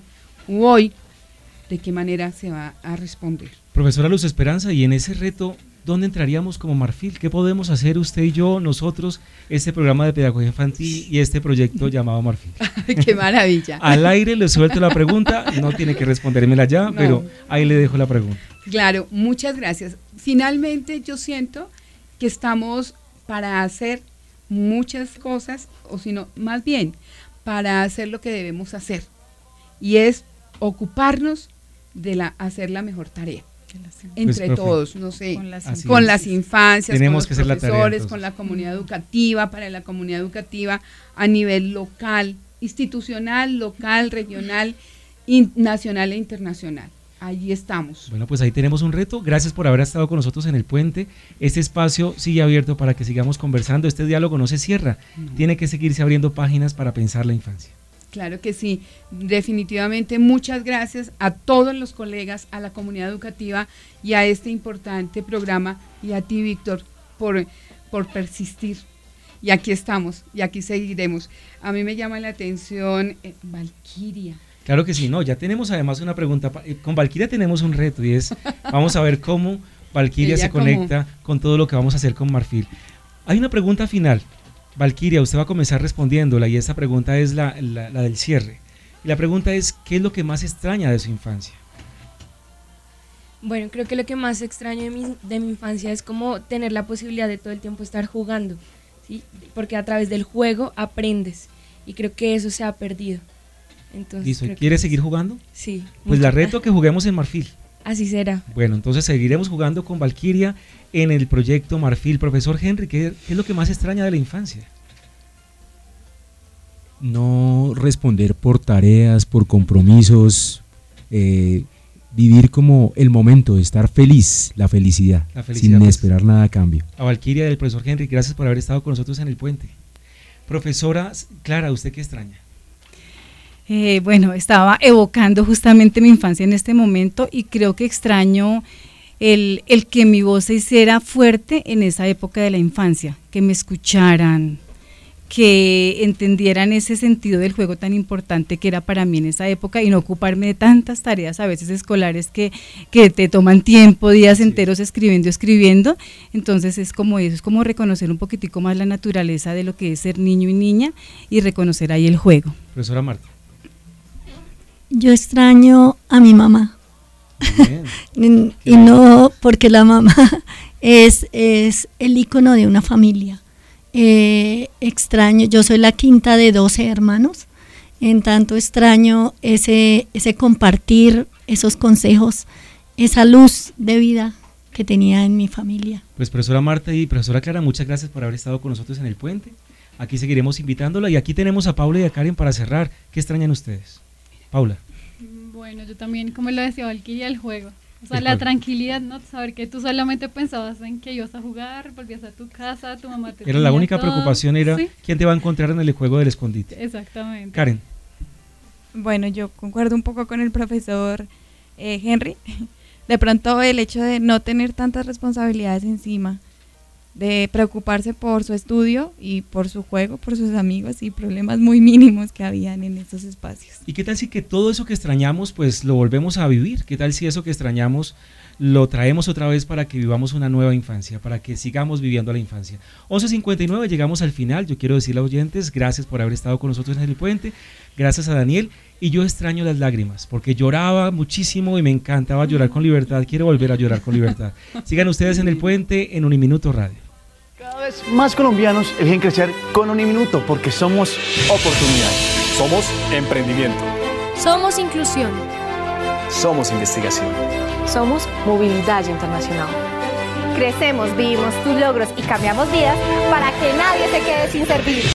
u hoy, ¿de qué manera se va a responder? Profesora Luz Esperanza, y en ese reto, ¿dónde entraríamos como Marfil? ¿Qué podemos hacer usted y yo, nosotros, este programa de pedagogía infantil y este proyecto llamado Marfil? ¡Qué maravilla! Al aire le suelto la pregunta, no tiene que respondérmela ya, pero ahí le dejo la pregunta. Claro, muchas gracias. Finalmente yo siento que estamos para hacer muchas cosas, o sino más bien para hacer lo que debemos hacer, y es ocuparnos de hacer la mejor tarea. Entre pues, todos, no sé, con las infancias, tenemos con los profesores, con la comunidad educativa, para la comunidad educativa a nivel local, institucional, local, regional, nacional e internacional. Allí estamos. Bueno, pues ahí tenemos un reto. Gracias por haber estado con nosotros en el puente. Este espacio sigue abierto para que sigamos conversando. Este diálogo no se cierra. Tiene que seguirse abriendo páginas para pensar la infancia. Claro que sí, definitivamente muchas gracias a todos los colegas, a la comunidad educativa y a este importante programa, y a ti, Víctor, por persistir. Y aquí estamos, y aquí seguiremos. A mí me llama la atención Valquiria. Claro que sí, no, ya tenemos además una pregunta, con Valquiria tenemos un reto, y es, vamos a ver cómo Valquiria se conecta con todo lo que vamos a hacer con Marfil. Hay una pregunta final. Valquiria, usted va a comenzar respondiéndola, y esa pregunta es la del cierre. Y la pregunta es, ¿qué es lo que más extraña de su infancia? Bueno, creo que lo que más extraño de mi infancia es como tener la posibilidad de todo el tiempo estar jugando, ¿sí? Porque a través del juego aprendes, y creo que eso se ha perdido. Entonces, ¿Quieres seguir jugando? Sí. Pues la reto que juguemos en Marfil. Así será. Bueno, entonces seguiremos jugando con Valquiria en el proyecto Marfil. Profesor Henry, ¿qué es lo que más extraña de la infancia? No responder por tareas, por compromisos, vivir como el momento, de estar feliz, la felicidad sin esperar nada a cambio. A Valquiria del profesor Henry, gracias por haber estado con nosotros en el puente. Profesora Clara, ¿usted qué extraña? Bueno, estaba evocando justamente mi infancia en este momento, y creo que extraño el que mi voz se hiciera fuerte en esa época de la infancia, que me escucharan, que entendieran ese sentido del juego tan importante que era para mí en esa época, y no ocuparme de tantas tareas a veces escolares que te toman tiempo, días enteros escribiendo. Entonces es como eso, es como reconocer un poquitico más la naturaleza de lo que es ser niño y niña, y reconocer ahí el juego. Profesora Marta. Yo extraño a mi mamá. Y no porque la mamá es el ícono de una familia. Extraño, yo soy la quinta de 12 hermanos, en tanto extraño ese compartir, esos consejos, esa luz de vida que tenía en mi familia. Pues profesora Marta y profesora Clara, muchas gracias por haber estado con nosotros en el puente. Aquí seguiremos invitándola, y aquí tenemos a Paula y a Karen para cerrar. ¿Qué extrañan ustedes? Paula. Bueno, yo también, como lo decía Valquiria, el juego. O sea, la tranquilidad, ¿no? Saber que tú solamente pensabas en que ibas a jugar, volvías a tu casa, tu mamá te era la única todo. Preocupación era quién te va a encontrar en el juego del escondite. Exactamente. Karen. Bueno, yo concuerdo un poco con el profesor Henry. De pronto el hecho de no tener tantas responsabilidades encima, de preocuparse por su estudio y por su juego, por sus amigos, y problemas muy mínimos que habían en esos espacios. ¿Y qué tal si que todo eso que extrañamos pues lo volvemos a vivir? ¿Qué tal si eso que extrañamos lo traemos otra vez para que vivamos una nueva infancia, para que sigamos viviendo la infancia? 11:59, llegamos al final. Yo quiero decirle a oyentes, gracias por haber estado con nosotros en el puente, gracias a Daniel, y yo extraño las lágrimas, porque lloraba muchísimo y me encantaba llorar con libertad. Quiero volver a llorar con libertad. Sigan ustedes en el puente en Uniminuto Radio. Cada vez más colombianos eligen crecer con Uniminuto porque somos oportunidad. Somos emprendimiento. Somos inclusión. Somos investigación. Somos movilidad internacional. Crecemos, vivimos tus logros y cambiamos vidas para que nadie se quede sin servir.